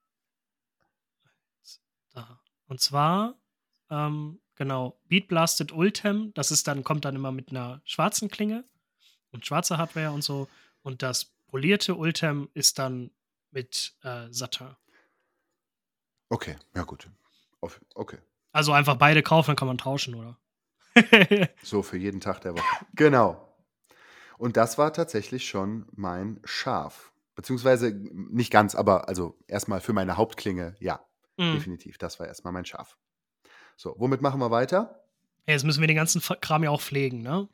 da. Und zwar, genau, Beat Blasted Ultem, das ist dann, kommt dann immer mit einer schwarzen Klinge und schwarzer Hardware und so. Und das polierte Ultem ist dann mit Satin. Okay, ja gut. Okay. Also einfach beide kaufen, dann kann man tauschen, oder? So für jeden Tag der Woche. Genau. Und das war tatsächlich schon mein Schaf. Beziehungsweise nicht ganz, aber also erstmal für meine Hauptklinge, ja, Mhm. definitiv. Das war erstmal mein Schaf. So, womit machen wir weiter? Ja, jetzt müssen wir den ganzen Kram ja auch pflegen, ne?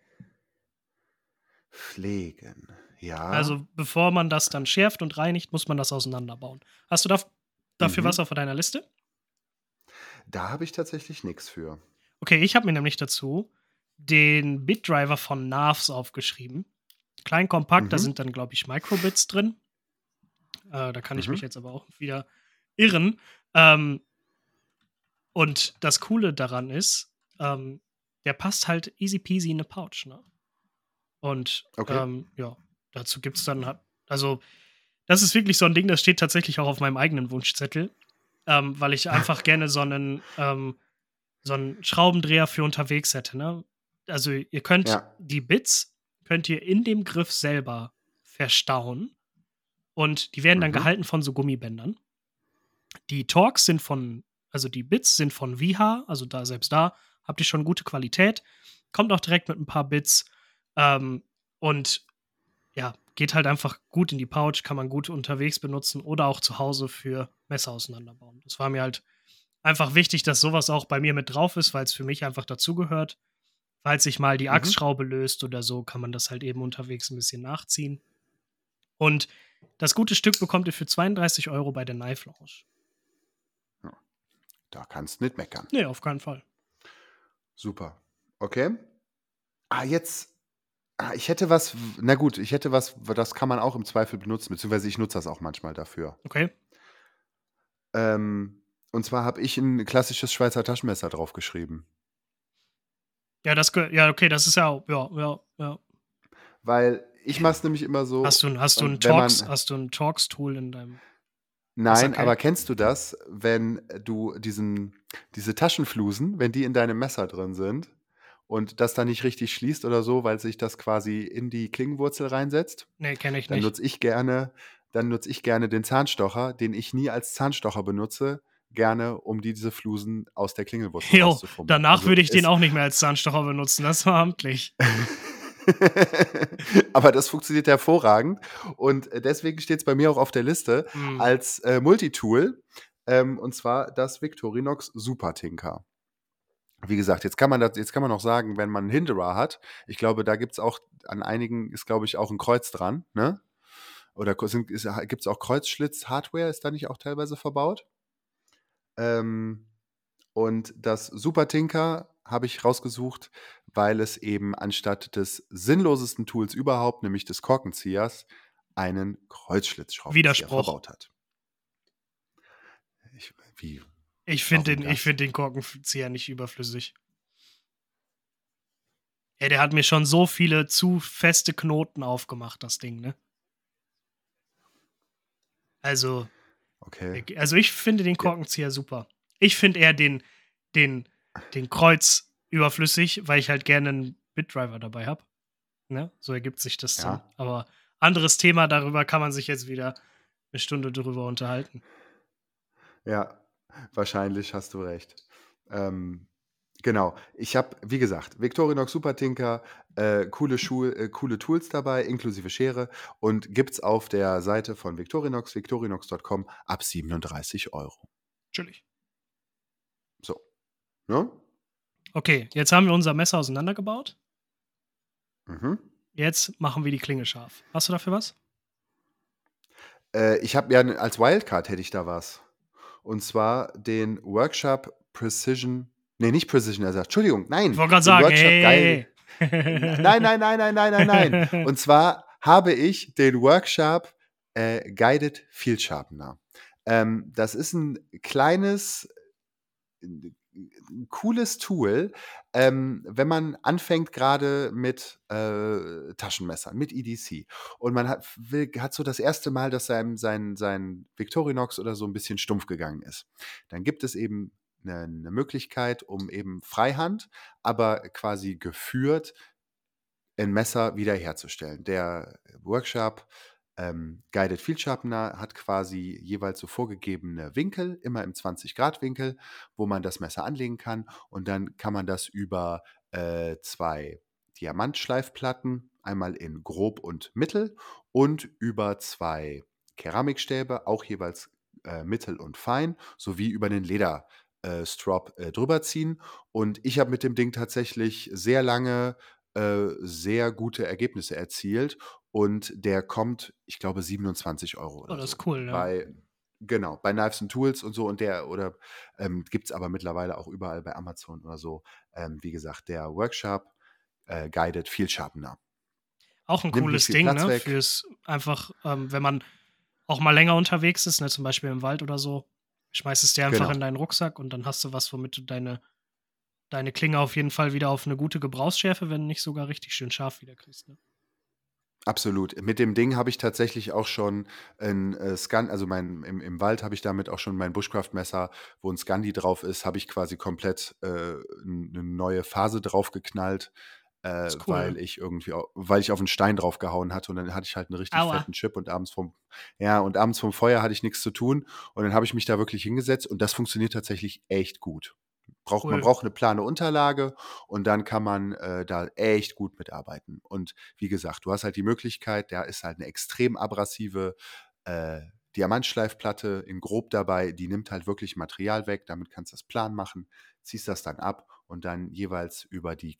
Pflegen. Ja. Also bevor man das dann schärft und reinigt, muss man das auseinanderbauen. Hast du dafür was Mhm. auf deiner Liste? Da habe ich tatsächlich nichts für. Okay, ich habe mir nämlich dazu den Bitdriver von Narves aufgeschrieben. Klein, kompakt, da Mhm. sind dann, glaube ich, Microbits drin. Da kann ich mich Mhm. jetzt aber auch wieder irren. Ähm, und das Coole daran ist, der passt halt easy peasy in eine Pouch, ne? Und Okay. ja, dazu gibt es dann, also, das ist wirklich so ein Ding, das steht tatsächlich auch auf meinem eigenen Wunschzettel, weil ich einfach gerne so einen Schraubendreher für unterwegs hätte, ne? Also, ihr könnt Ja. die Bits könnt ihr in dem Griff selber verstauen und die werden dann Mhm. gehalten von so Gummibändern. Die Torx sind also die Bits sind von Viha, also selbst da habt ihr schon gute Qualität. Kommt auch direkt mit ein paar Bits, und ja, geht halt einfach gut in die Pouch, kann man gut unterwegs benutzen oder auch zu Hause für Messer auseinanderbauen. Das war mir halt einfach wichtig, dass sowas auch bei mir mit drauf ist, weil es für mich einfach dazugehört. Falls sich mal die Mhm. Achsschraube löst oder so, kann man das halt eben unterwegs ein bisschen nachziehen. Und das gute Stück bekommt ihr für 32 € bei der Knife Lounge. Ja. Da kannst du nicht meckern. Ne, auf keinen Fall. Super. Okay. Jetzt. Ich hätte was, na gut, ich hätte was, das kann man auch im Zweifel benutzen, beziehungsweise ich nutze das auch manchmal dafür. Okay. Und zwar habe ich ein klassisches Schweizer Taschenmesser draufgeschrieben. Ja, ja, okay, das ist ja, ja, ja, ja. Weil ich mache es nämlich immer Hast so, du hast du 'n wenn Torx man hast du 'n Torx-Tool in deinem nein, Messercase? aber kennst du das, wenn du diese Taschenflusen, wenn die in deinem Messer drin sind und das dann nicht richtig schließt oder so, weil sich das quasi in die Klingenwurzel reinsetzt? Ne, kenne ich Dann nicht. nutze ich gerne dann nutze ich gerne den Zahnstocher, den ich nie als Zahnstocher benutze, gerne, um diese Flusen aus der Klingelwurzel Jo, rauszufummeln. danach Also, würde ich den es auch nicht mehr als Zahnstocher benutzen, das war amtlich. aber das funktioniert hervorragend und, deswegen steht es bei mir auch auf der Liste Mhm. als, Multitool, und zwar das Victorinox Super Tinker. Wie gesagt, jetzt kann man noch sagen, wenn man 'n Hinderer hat, ich glaube, da gibt's auch an einigen ist, glaube ich, auch 'n Kreuz dran, ne? Oder gibt's auch Kreuzschlitz-Hardware, ist da nicht auch teilweise verbaut? Ähm, Und das Super Tinker habe ich rausgesucht, weil es eben anstatt des sinnlosesten Tools überhaupt, nämlich des Korkenziehers, einen Kreuzschlitzschraubenzieher Widerspruch. verbaut hat. Wie? Ich Warum finde das? den Korkenzieher nicht überflüssig. Ja, der hat mir schon so viele zu feste Knoten aufgemacht, das Ding, ne? Also, Okay. ich finde den Ja, Korkenzieher super. Ich finde eher den, den Kreuz überflüssig, weil ich halt gerne einen Bitdriver dabei habe. Ne? So ergibt sich das dann. ja, Aber anderes Thema, darüber kann man sich jetzt wieder eine Stunde drüber unterhalten. ja, wahrscheinlich hast du recht. Ähm, genau. Ich habe, wie gesagt, Victorinox Super Tinker, coole Tools dabei, inklusive Schere und gibt's auf der Seite von Victorinox, victorinox.com ab 37 €. Natürlich. So, ne? Okay, jetzt haben wir unser Messer auseinandergebaut. Mhm. Jetzt machen wir die Klinge scharf. Hast du dafür was? Ich habe ja als Wildcard hätte ich da was. Und zwar den Workshop Precision, nee, nicht Precision Ersatz, Entschuldigung, Ich nein, wollte gerade den sagen, Workshop geil. hey. Nein, nein, nein, nein, nein, nein, nein. Und zwar habe ich den Workshop Guided Field Sharpener. Das ist ein kleines, cooles Tool, wenn man anfängt gerade mit Taschenmessern, mit EDC. Und man hat so das erste Mal, dass sein Victorinox oder so ein bisschen stumpf gegangen ist. Dann gibt es eben eine Möglichkeit, um eben Freihand, aber quasi geführt ein Messer wiederherzustellen. Der Workshop Guided Field Sharpener hat quasi jeweils so vorgegebene Winkel, immer im 20-Grad-Winkel, wo man das Messer anlegen kann. Und dann kann man das über zwei Diamantschleifplatten, einmal in grob und mittel, und über zwei Keramikstäbe, auch jeweils mittel und fein, sowie über den Lederstrop drüber ziehen. Und ich habe mit dem Ding tatsächlich sehr lange sehr gute Ergebnisse erzielt und der kommt, ich glaube, 27 € Oh, oder das so. ist cool, ja. Genau, bei Knives and Tools und so und gibt es aber mittlerweile auch überall bei Amazon oder so. Wie gesagt, der Workshop Guided Field Sharpener. Auch ein Nimmt nicht cooles viel Ding, Platz ne? weg. Fürs einfach, wenn man auch mal länger unterwegs ist, ne? Zum Beispiel im Wald oder so. Schmeißt es dir einfach Genau. in deinen Rucksack und dann hast du was, womit du deine Klinge auf jeden Fall wieder auf eine gute Gebrauchsschärfe, wenn nicht sogar richtig schön scharf wieder kriegst, ne? Absolut. Mit dem Ding habe ich tatsächlich auch schon 'n Scan, also im Wald habe ich damit auch schon mein Bushcraft-Messer, wo ein Scandi drauf ist, habe ich quasi komplett 'ne neue Phase draufgeknallt, Das ist cool. weil ich auf einen Stein draufgehauen hatte und dann hatte ich halt einen richtig Aua. fetten Chip und abends vom Feuer hatte ich nichts zu tun und dann habe ich mich da wirklich hingesetzt und das funktioniert tatsächlich echt gut. Man Cool. braucht eine plane Unterlage und dann kann man da echt gut mitarbeiten. Und wie gesagt, du hast halt die Möglichkeit, da ist halt eine extrem abrasive äh, Diamantschleifplatte in grob dabei, die nimmt halt wirklich Material weg, damit kannst du das plan machen, ziehst das dann ab und dann jeweils über die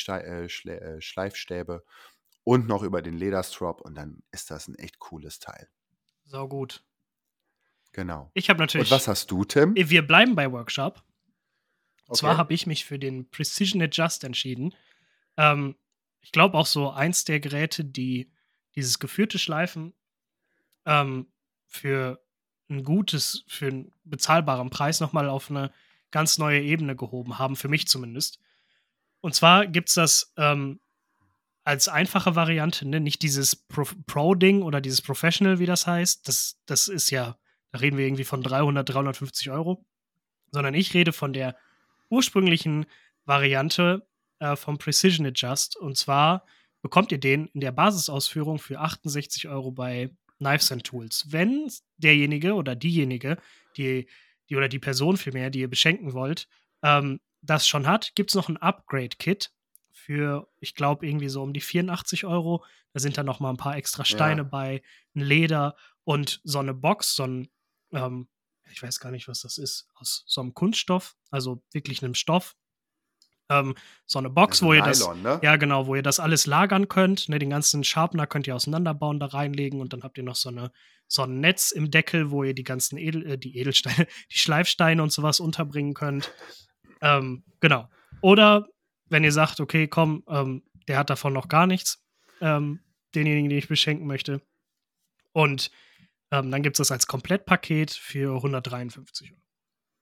Schleifstäbe und noch über den Lederstrop und dann ist das ein echt cooles Teil. Saugut. Genau. Ich habe Und natürlich was hast du, Tim? wir bleiben bei Workshop. Und zwar Okay. habe ich mich für den Precision Adjust entschieden. Ähm, ich glaube auch so eins der Geräte, die dieses geführte Schleifen ähm, für für einen bezahlbaren Preis noch mal auf eine ganz neue Ebene gehoben haben, für mich zumindest. Und zwar gibt's das, als einfache Variante, ne, nicht dieses Pro-Ding oder dieses Professional, wie das heißt. Das ist ja, da reden wir irgendwie von 350 €, sondern ich rede von der ursprünglichen Variante, vom Precision Adjust. Und zwar bekommt ihr den in der Basisausführung für 68 € bei Knives and Tools. Wenn derjenige oder diejenige, die die Person vielmehr, die ihr beschenken wollt, das schon hat, gibt's noch ein Upgrade-Kit für, ich glaube, irgendwie so um die 84 €. Da sind dann noch mal ein paar extra Steine Ja. bei, 'n Leder und so eine Box, so ein ich weiß gar nicht, was das ist, aus so einem Kunststoff, also wirklich einem Stoff, So eine Box, Also wo ihr das, Nylon, ne? ja genau, wo ihr das alles lagern könnt. Ne, den ganzen Sharpener könnt ihr auseinanderbauen, da reinlegen und dann habt ihr noch so ein Netz im Deckel, wo ihr die ganzen die Edelsteine, die Schleifsteine und sowas unterbringen könnt. Genau. Oder wenn ihr sagt, okay, komm, der hat davon noch gar nichts, denjenigen, den ich beschenken möchte. Und dann gibt es das als Komplettpaket für 153 Euro.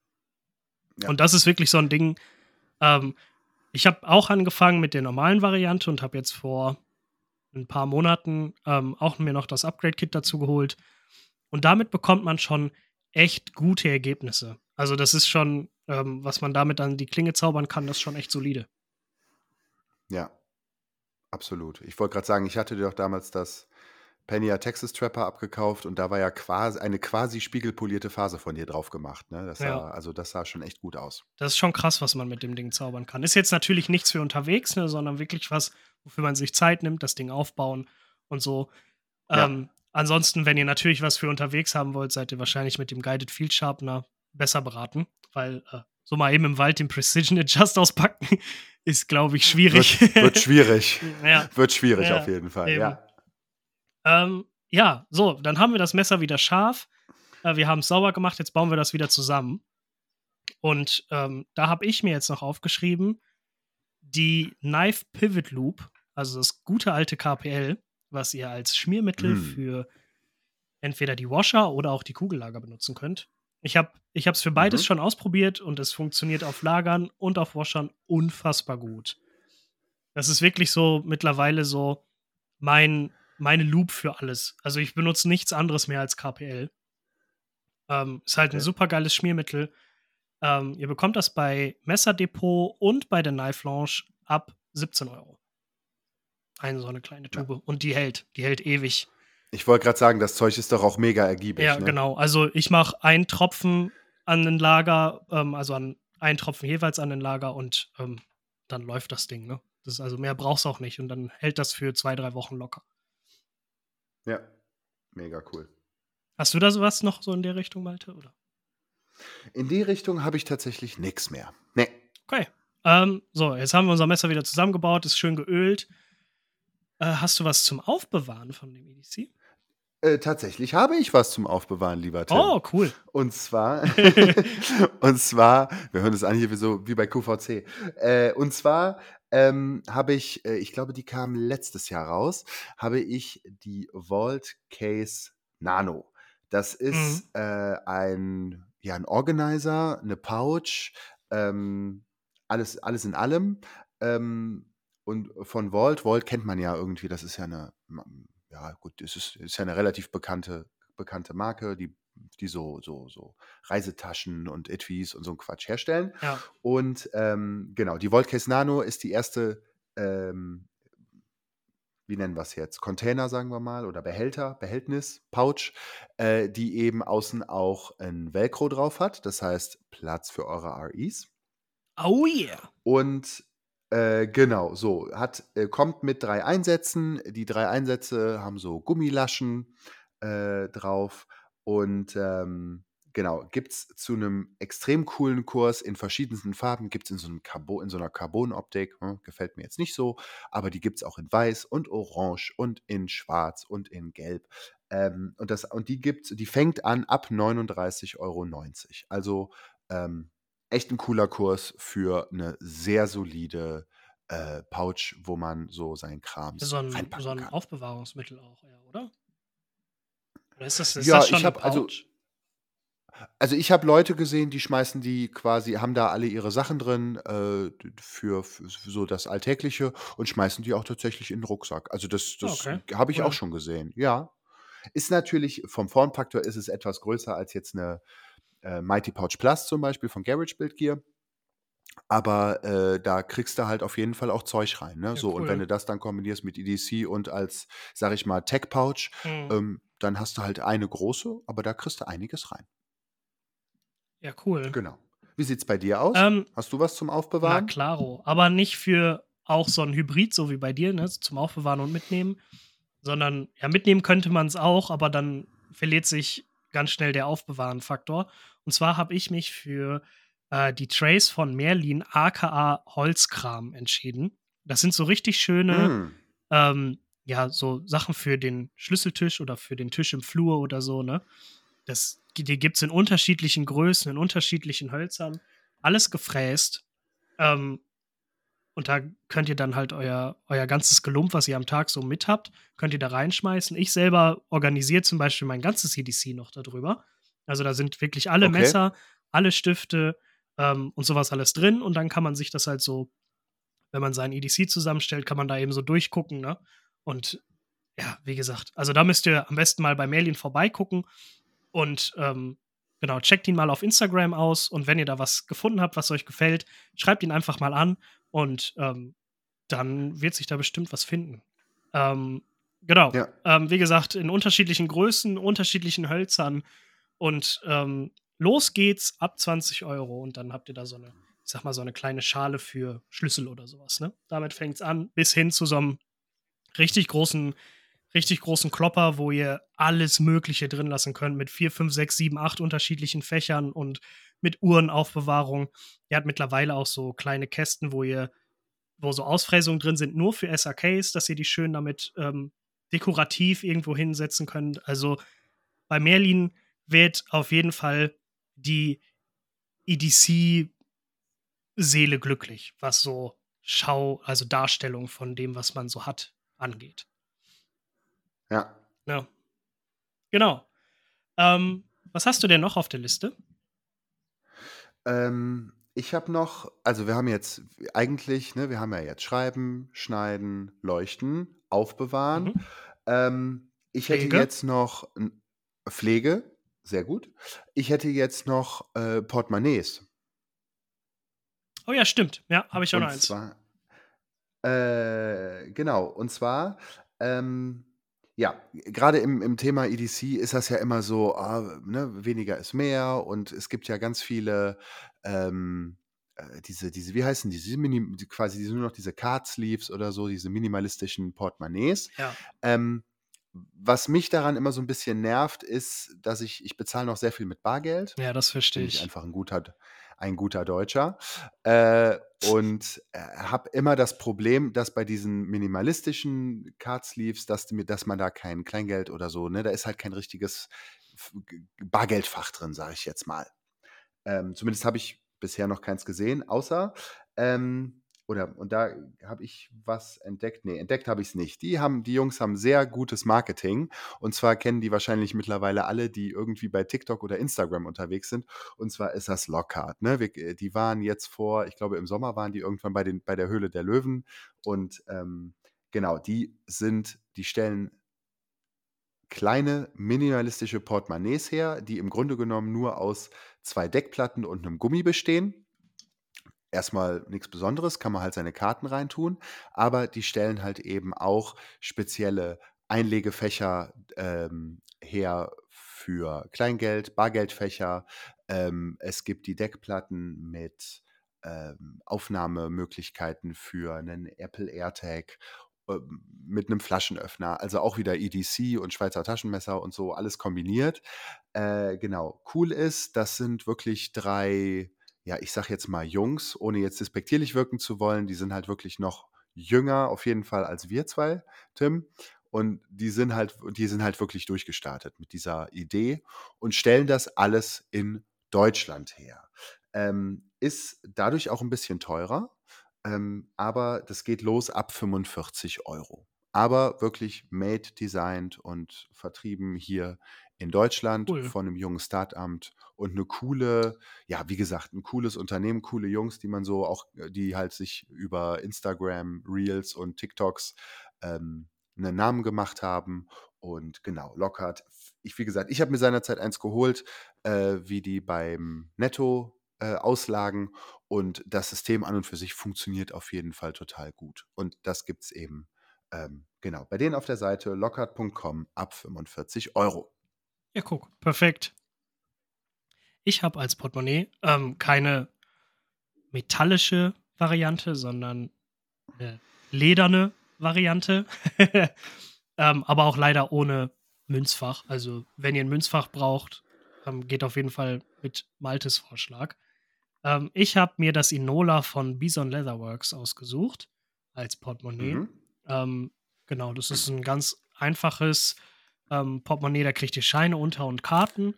Ja. Und das ist wirklich so ein Ding. Ich habe auch angefangen mit der normalen Variante und habe jetzt vor ein paar Monaten auch mir noch das Upgrade-Kit dazu geholt. Und damit bekommt man schon echt gute Ergebnisse. Also das ist schon, was man damit an die Klinge zaubern kann, das ist schon echt solide. Ja, absolut. Ich wollte gerade sagen, ich hatte dir doch damals das Penia Texas Trapper abgekauft und da war ja quasi spiegelpolierte Phase von dir drauf gemacht. Ne? Ja. Das sah schon echt gut aus. Das ist schon krass, was man mit dem Ding zaubern kann. Ist jetzt natürlich nichts für unterwegs, ne, sondern wirklich was, wofür man sich Zeit nimmt, das Ding aufbauen und so. Ja. Ansonsten, wenn ihr natürlich was für unterwegs haben wollt, seid ihr wahrscheinlich mit dem Guided Field Sharpener besser beraten, weil so mal eben im Wald den Precision Adjust auspacken ist, glaube ich, schwierig. Wird schwierig. Ja. Wird schwierig Ja, auf jeden Fall, eben. ja. Ja, so, dann haben wir das Messer wieder scharf. Wir haben es sauber gemacht, jetzt bauen wir das wieder zusammen. Und da habe ich mir jetzt noch aufgeschrieben, die Knife Pivot Loop, also das gute alte KPL, was ihr als Schmiermittel für entweder die Washer oder auch die Kugellager benutzen könnt. Ich hab's für beides schon ausprobiert und es funktioniert auf Lagern und auf Washern unfassbar gut. Das ist wirklich so mittlerweile so meine Loop für alles. Also ich benutze nichts anderes mehr als KPL. Ist halt ein Okay. super geiles Schmiermittel. Ihr bekommt das bei Messerdepot und bei der Knife Lounge ab 17 Euro. Eine so eine kleine Tube. Ja. Und die hält ewig. Ich wollte gerade sagen, das Zeug ist doch auch mega ergiebig. Ja, ne? genau. Also ich mache einen Tropfen an ein Lager, also einen Tropfen jeweils an ein Lager und dann läuft das Ding, ne? Das ist also mehr brauchst du auch nicht und dann hält das für 2-3 Wochen locker. Ja, mega cool. Hast du da sowas noch so in der Richtung, Malte? Oder? In die Richtung habe ich tatsächlich nichts mehr. Nee. Okay. So, jetzt haben wir unser Messer wieder zusammengebaut, ist schön geölt. Hast du was zum Aufbewahren von dem EDC? Tatsächlich habe ich was zum Aufbewahren, lieber Tim. Oh, cool. Und zwar, wir hören es an hier wie bei QVC. Und zwar habe ich glaube, die kam letztes Jahr raus, habe ich die Vault Case Nano. Das ist ein Organizer, eine Pouch, alles in allem. Und von Vault kennt man ja irgendwie, das ist ja ja gut, ist ja eine relativ bekannte Marke, die so Reisetaschen und Etuis und so 'n Quatsch herstellen. Ja. Und, genau, die Vault Case Nano ist die erste, wie nennen wir es jetzt, Container, sagen wir mal, oder Behältnis, Pouch, die eben außen auch ein Velcro drauf hat. Das heißt, Platz für eure REs. Oh yeah. Und genau, so kommt mit 3 Einsätzen. Die 3 Einsätze haben so Gummilaschen drauf und genau, gibt's zu einem extrem coolen Kurs in verschiedensten Farben, gibt's in so 'einer Carbon-Optik, gefällt mir jetzt nicht so, aber die gibt's auch in weiß und orange und in schwarz und in gelb. Und die fängt an ab 39,90 €. Also, echt ein cooler Kurs für eine sehr solide, Pouch, wo man so seinen Krams So reinpacken ein kann. Aufbewahrungsmittel auch, ja, oder? Oder ist das Ja, schon eine Pouch? ich habe Leute gesehen, die schmeißen die quasi haben da alle ihre Sachen drin, d für so das Alltägliche und schmeißen die auch tatsächlich in 'n Rucksack. Also, das Okay, habe ich auch cool. schon gesehen, ja. Ist natürlich vom Formfaktor ist es etwas größer als jetzt eine Mighty Pouch Plus zum Beispiel von Garage Build Gear. Aber, da kriegst du halt auf jeden Fall auch Zeug rein, ne? Ja, So, und wenn cool. du das dann kombinierst mit EDC und als, sage ich mal, Tech Pouch, Mhm. dann hast du halt eine große, aber da kriegst du einiges rein. Ja, cool. Genau. Wie sieht's bei dir aus? Ähm, Hast du was zum na Aufbewahren? klaro. Aber nicht für auch so ein Hybrid, so wie bei dir, ne, zum Aufbewahren und Mitnehmen, sondern ja, mitnehmen könnte man es auch, aber dann verliert sich ganz schnell der Aufbewahren-Faktor. Und zwar habe ich mich für die Trays von Merlin aka Holzkram entschieden. Das sind so richtig schöne, ja, so Sachen für den Schlüsseltisch oder für den Tisch im Flur oder so, ne? Die gibt's in unterschiedlichen Größen, in unterschiedlichen Hölzern, alles gefräst. Ähm, und da könnt ihr dann halt euer ganzes Gelump, was ihr am Tag so mit habt, könnt ihr da reinschmeißen. Ich selber organisiere zum Beispiel mein ganzes EDC noch darüber. Also da sind wirklich alle Okay. Messer, alle Stifte und sowas alles drin. Und dann kann man sich das halt so, wenn man sein EDC zusammenstellt, kann man da eben so durchgucken, ne? Und ja, wie gesagt, also da müsst ihr am besten mal bei Merlin vorbeigucken und genau, checkt ihn mal auf Instagram aus und wenn ihr da was gefunden habt, was euch gefällt, schreibt ihn einfach mal an und dann wird sich da bestimmt was finden. Genau, Ja. wie gesagt, in unterschiedlichen Größen, unterschiedlichen Hölzern und los geht's ab 20 € und dann habt ihr da so eine, ich sag mal, so eine kleine Schale für Schlüssel oder sowas, ne? Damit fängt's an, bis hin zu so einem richtig großen richtig großen Klopper, wo ihr alles Mögliche drin lassen könnt mit 4, 5, 6, 7, 8 unterschiedlichen Fächern und mit Uhrenaufbewahrung. Ihr habt mittlerweile auch so kleine Kästen, wo so Ausfräsungen drin sind, nur für SAKs, dass ihr die schön damit dekorativ irgendwo hinsetzen könnt. Also bei Merlin wird auf jeden Fall die EDC-Seele glücklich, was so also Darstellung von dem, was man so hat, angeht. Ja. Ja, genau. Was hast du denn noch auf der Liste? Ich habe noch, also wir haben jetzt eigentlich, ne, wir haben ja jetzt Schreiben, Schneiden, Leuchten, Aufbewahren. Mhm. Ich hätte Pflege. jetzt noch Pflege, sehr gut. Ich hätte jetzt noch Portemonnaies. Oh ja, stimmt. Ja, habe ich auch noch Und eins. zwar, genau, und zwar, ja, gerade im Thema EDC ist das ja immer so, ne, weniger ist mehr und es gibt ja ganz viele, wie heißen die? Quasi nur noch diese Card Sleeves oder so, diese minimalistischen Portemonnaies. Ja. Ähm, was mich daran immer so ein bisschen nervt, ist, dass ich bezahle noch sehr viel mit Bargeld. Ja, das verstehe Bin ich ich. einfach ein guter Deutscher. Und habe immer das Problem, dass bei diesen minimalistischen Card Sleeves, dass man da kein Kleingeld oder so, ne, da ist halt kein richtiges Bargeldfach drin, sage ich jetzt mal. Zumindest habe ich bisher noch keins gesehen, außer, und da habe ich was entdeckt. Ne, entdeckt habe ich es nicht. Die Jungs haben sehr gutes Marketing. Und zwar kennen die wahrscheinlich mittlerweile alle, die irgendwie bei TikTok oder Instagram unterwegs sind. Und zwar ist das Lockhart, ne? Die waren jetzt ich glaube, im Sommer waren die irgendwann bei der Höhle der Löwen. Und genau, die stellen kleine minimalistische Portemonnaies her, die im Grunde genommen nur aus 2 Deckplatten und einem Gummi bestehen. Erstmal nichts Besonderes, kann man halt seine Karten reintun, aber die stellen halt eben auch spezielle Einlegefächer, her für Kleingeld, Bargeldfächer. Es gibt die Deckplatten mit, Aufnahmemöglichkeiten für einen Apple AirTag, mit einem Flaschenöffner, also auch wieder EDC und Schweizer Taschenmesser und so, alles kombiniert. Genau. Cool ist, das sind wirklich 3, ja, ich sage jetzt mal Jungs, ohne jetzt despektierlich wirken zu wollen, die sind halt wirklich noch jünger auf jeden Fall als wir 2, Tim. Und die sind halt wirklich durchgestartet mit dieser Idee und stellen das alles in Deutschland her. Ist dadurch auch ein bisschen teurer, aber das geht los ab 45 €. Aber wirklich made, designed und vertrieben hier in Deutschland Cool. von einem jungen Start-up und eine coole, ja, wie gesagt, ein cooles Unternehmen, coole Jungs, die man so auch die halt sich über Instagram, Reels und TikToks, 'nen Namen gemacht haben. Und genau, Lockhart, wie gesagt, ich habe mir seinerzeit eins geholt, wie die beim Netto, auslagen, und das System an und für sich funktioniert auf jeden Fall total gut. Und das gibt's eben, genau, bei denen auf der Seite lockhart.com ab 45 €. Ja, guck, perfekt. Ich habe als Portemonnaie keine metallische Variante, sondern eine lederne Variante. Aber auch leider ohne Münzfach. Also, wenn ihr ein Münzfach braucht, geht auf jeden Fall mit Maltes Vorschlag. Ich habe mir das Inola von Bison Leatherworks ausgesucht als Portemonnaie. Genau, das ist ein ganz einfaches Portemonnaie, da kriegt ihr Scheine unter und Karten.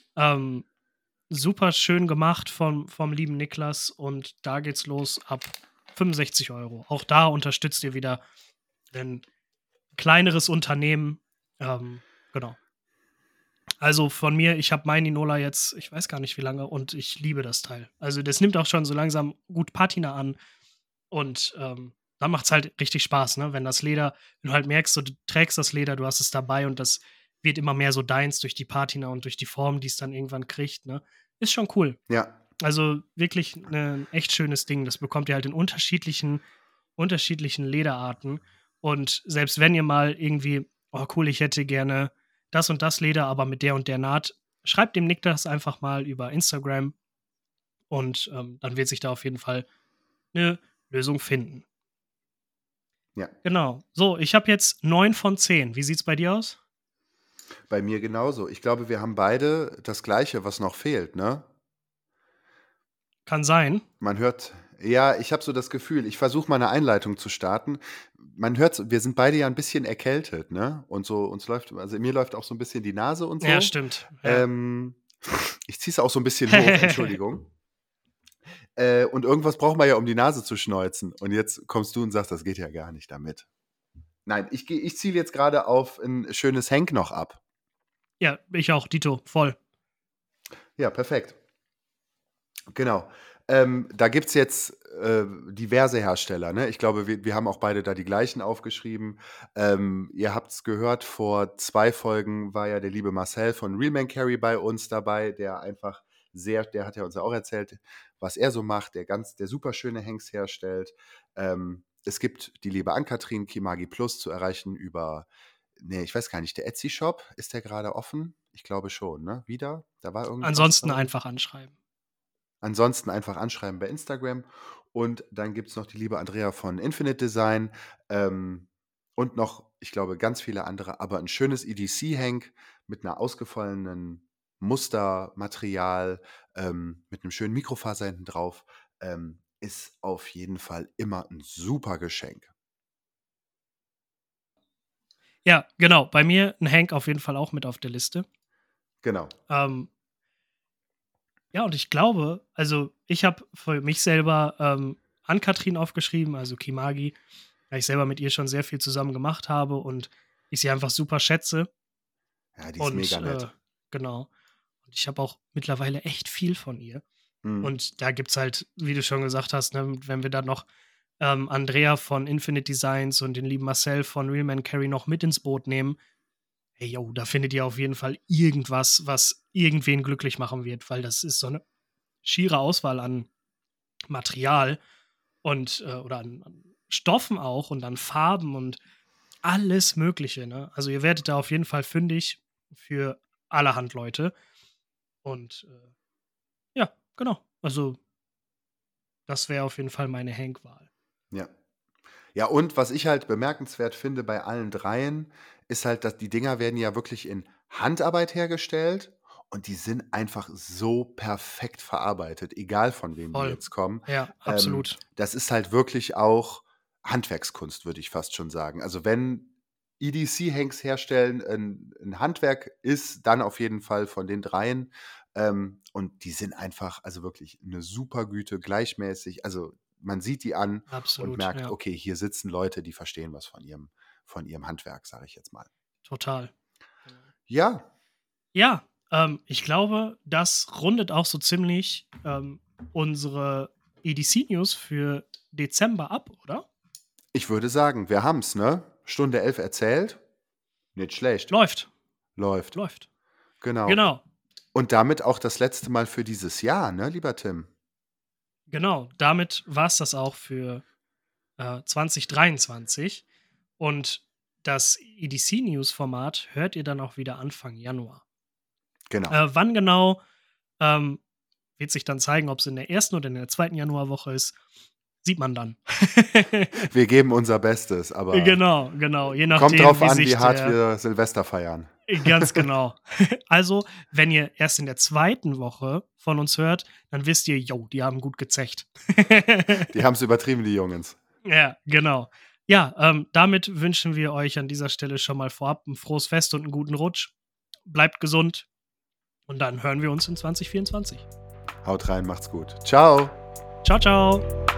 Super schön gemacht vom lieben Niklas und da geht's los ab 65 Euro. Auch da unterstützt ihr wieder ein kleineres Unternehmen. Genau. Also von mir, ich habe mein Inola jetzt, ich weiß gar nicht wie lange und ich liebe das Teil. Also das nimmt auch schon so langsam gut Patina an und dann macht's halt richtig Spaß, ne? Wenn du halt merkst, so, du trägst das Leder, du hast es dabei und das wird immer mehr so deins durch die Patina und durch die Form, die es dann irgendwann kriegt, ne? Ist schon cool. Ja. Also wirklich ein echt schönes Ding. Das bekommt ihr halt in unterschiedlichen Lederarten. Und selbst wenn ihr mal irgendwie, oh cool, ich hätte gerne das und das Leder, aber mit der und der Naht, schreibt dem Nick das einfach mal über Instagram und dann wird sich da auf jeden Fall eine Lösung finden. Ja. Genau. So, ich habe jetzt 9 von 10. Wie sieht's bei dir aus? Bei mir genauso. Ich glaube, wir haben beide das Gleiche, was noch fehlt, ne? Kann sein. Man hört, ja, ich habe so das Gefühl, ich versuche mal eine Einleitung zu starten. Man hört, wir sind beide ja ein bisschen erkältet, ne? Und so, also mir läuft auch so ein bisschen die Nase und so. Ja, stimmt. Ja. Ich ziehe es auch so ein bisschen hoch, Entschuldigung. Und irgendwas braucht man ja, um die Nase zu schneuzen. Und jetzt kommst du und sagst, das geht ja gar nicht damit. Nein, ich ziele jetzt gerade auf ein schönes Henk noch ab. Ja, ich auch, Dito, voll. Ja, perfekt. Genau. Da gibt es jetzt diverse Hersteller. Ne? Ich glaube, wir haben auch beide da die gleichen aufgeschrieben. Ihr habt es gehört, vor 2 Folgen war ja der liebe Marcel von Real Man Carry bei uns dabei, der einfach der hat ja uns ja auch erzählt, was er so macht, der super schöne Hanks herstellt. Es gibt die liebe Ann-Kathrin Kimagi Plus zu erreichen über, ich weiß gar nicht, der Etsy-Shop, ist der gerade offen? Ich glaube schon, ne? Wieder? Da war irgendwas. Ansonsten einfach anschreiben. Ansonsten einfach anschreiben bei Instagram. Und dann gibt es noch die liebe Andrea von Infinite Design und noch, ich glaube, ganz viele andere, aber ein schönes EDC-Hank mit einer ausgefallenen Mustermaterial, mit einem schönen Mikrofaser hinten drauf, ist auf jeden Fall immer ein super Geschenk. Ja, genau. Bei mir ein Hank auf jeden Fall auch mit auf der Liste. Genau. Ja, und ich glaube, also ich habe für mich selber Ann-Kathrin aufgeschrieben, also Kimagi, weil ich selber mit ihr schon sehr viel zusammen gemacht habe und ich sie einfach super schätze. Ja, die ist mega nett. Genau. Und ich habe auch mittlerweile echt viel von ihr. Mhm. Und da gibt's halt, wie du schon gesagt hast, ne, wenn wir dann noch Andrea von Infinite Designs und den lieben Marcel von Real Man Carry noch mit ins Boot nehmen, hey, yo, da findet ihr auf jeden Fall irgendwas, was irgendwen glücklich machen wird, weil das ist so eine schiere Auswahl an Material und oder an Stoffen auch und an Farben und alles Mögliche. Ne? Also ihr werdet da auf jeden Fall fündig für allerhand Leute. Und ja, genau. Also das wäre auf jeden Fall meine Hank-Wahl. Ja. Ja, und was ich halt bemerkenswert finde bei allen dreien, ist halt, dass die Dinger werden ja wirklich in Handarbeit hergestellt und die sind einfach so perfekt verarbeitet, egal von wem die Voll. jetzt kommen. Ja, absolut. Das ist halt wirklich auch Handwerkskunst, würde ich fast schon sagen. Also wenn EDC-Hanks herstellen ein Handwerk ist, dann auf jeden Fall von den dreien. Und die sind einfach, also wirklich eine super Güte, gleichmäßig. Also man sieht die an und Absolut. merkt, Ja, okay, hier sitzen Leute, die verstehen was von ihrem Handwerk, sage ich jetzt mal. total. Ja, Ja, ich glaube, das rundet auch so ziemlich unsere EDC-News für Dezember ab, oder? ich würde sagen, wir haben's, ne? Stunde 11 erzählt. Nicht schlecht. Läuft. Läuft. Genau. Genau. Und damit auch das letzte Mal für dieses Jahr, ne, lieber Tim? Genau. Damit war es das auch für 2023. Und das EDC-News-Format hört ihr dann auch wieder Anfang Januar. Genau. Wann genau wird sich dann zeigen, ob es in der ersten oder in der zweiten Januarwoche ist, sieht man dann. Wir geben unser Bestes, aber Genau. Je nachdem, kommt drauf an, wie hart wir Silvester feiern. Ganz genau. Also, wenn ihr erst in der 2. Woche von uns hört, dann wisst ihr, jo, die haben gut gezecht. Die haben es übertrieben, die Jungens. Ja, genau. Ja, damit wünschen wir euch an dieser Stelle schon mal vorab ein frohes Fest und einen guten Rutsch. Bleibt gesund und dann hören wir uns in 2024. Haut rein, macht's gut. Ciao. Ciao, ciao.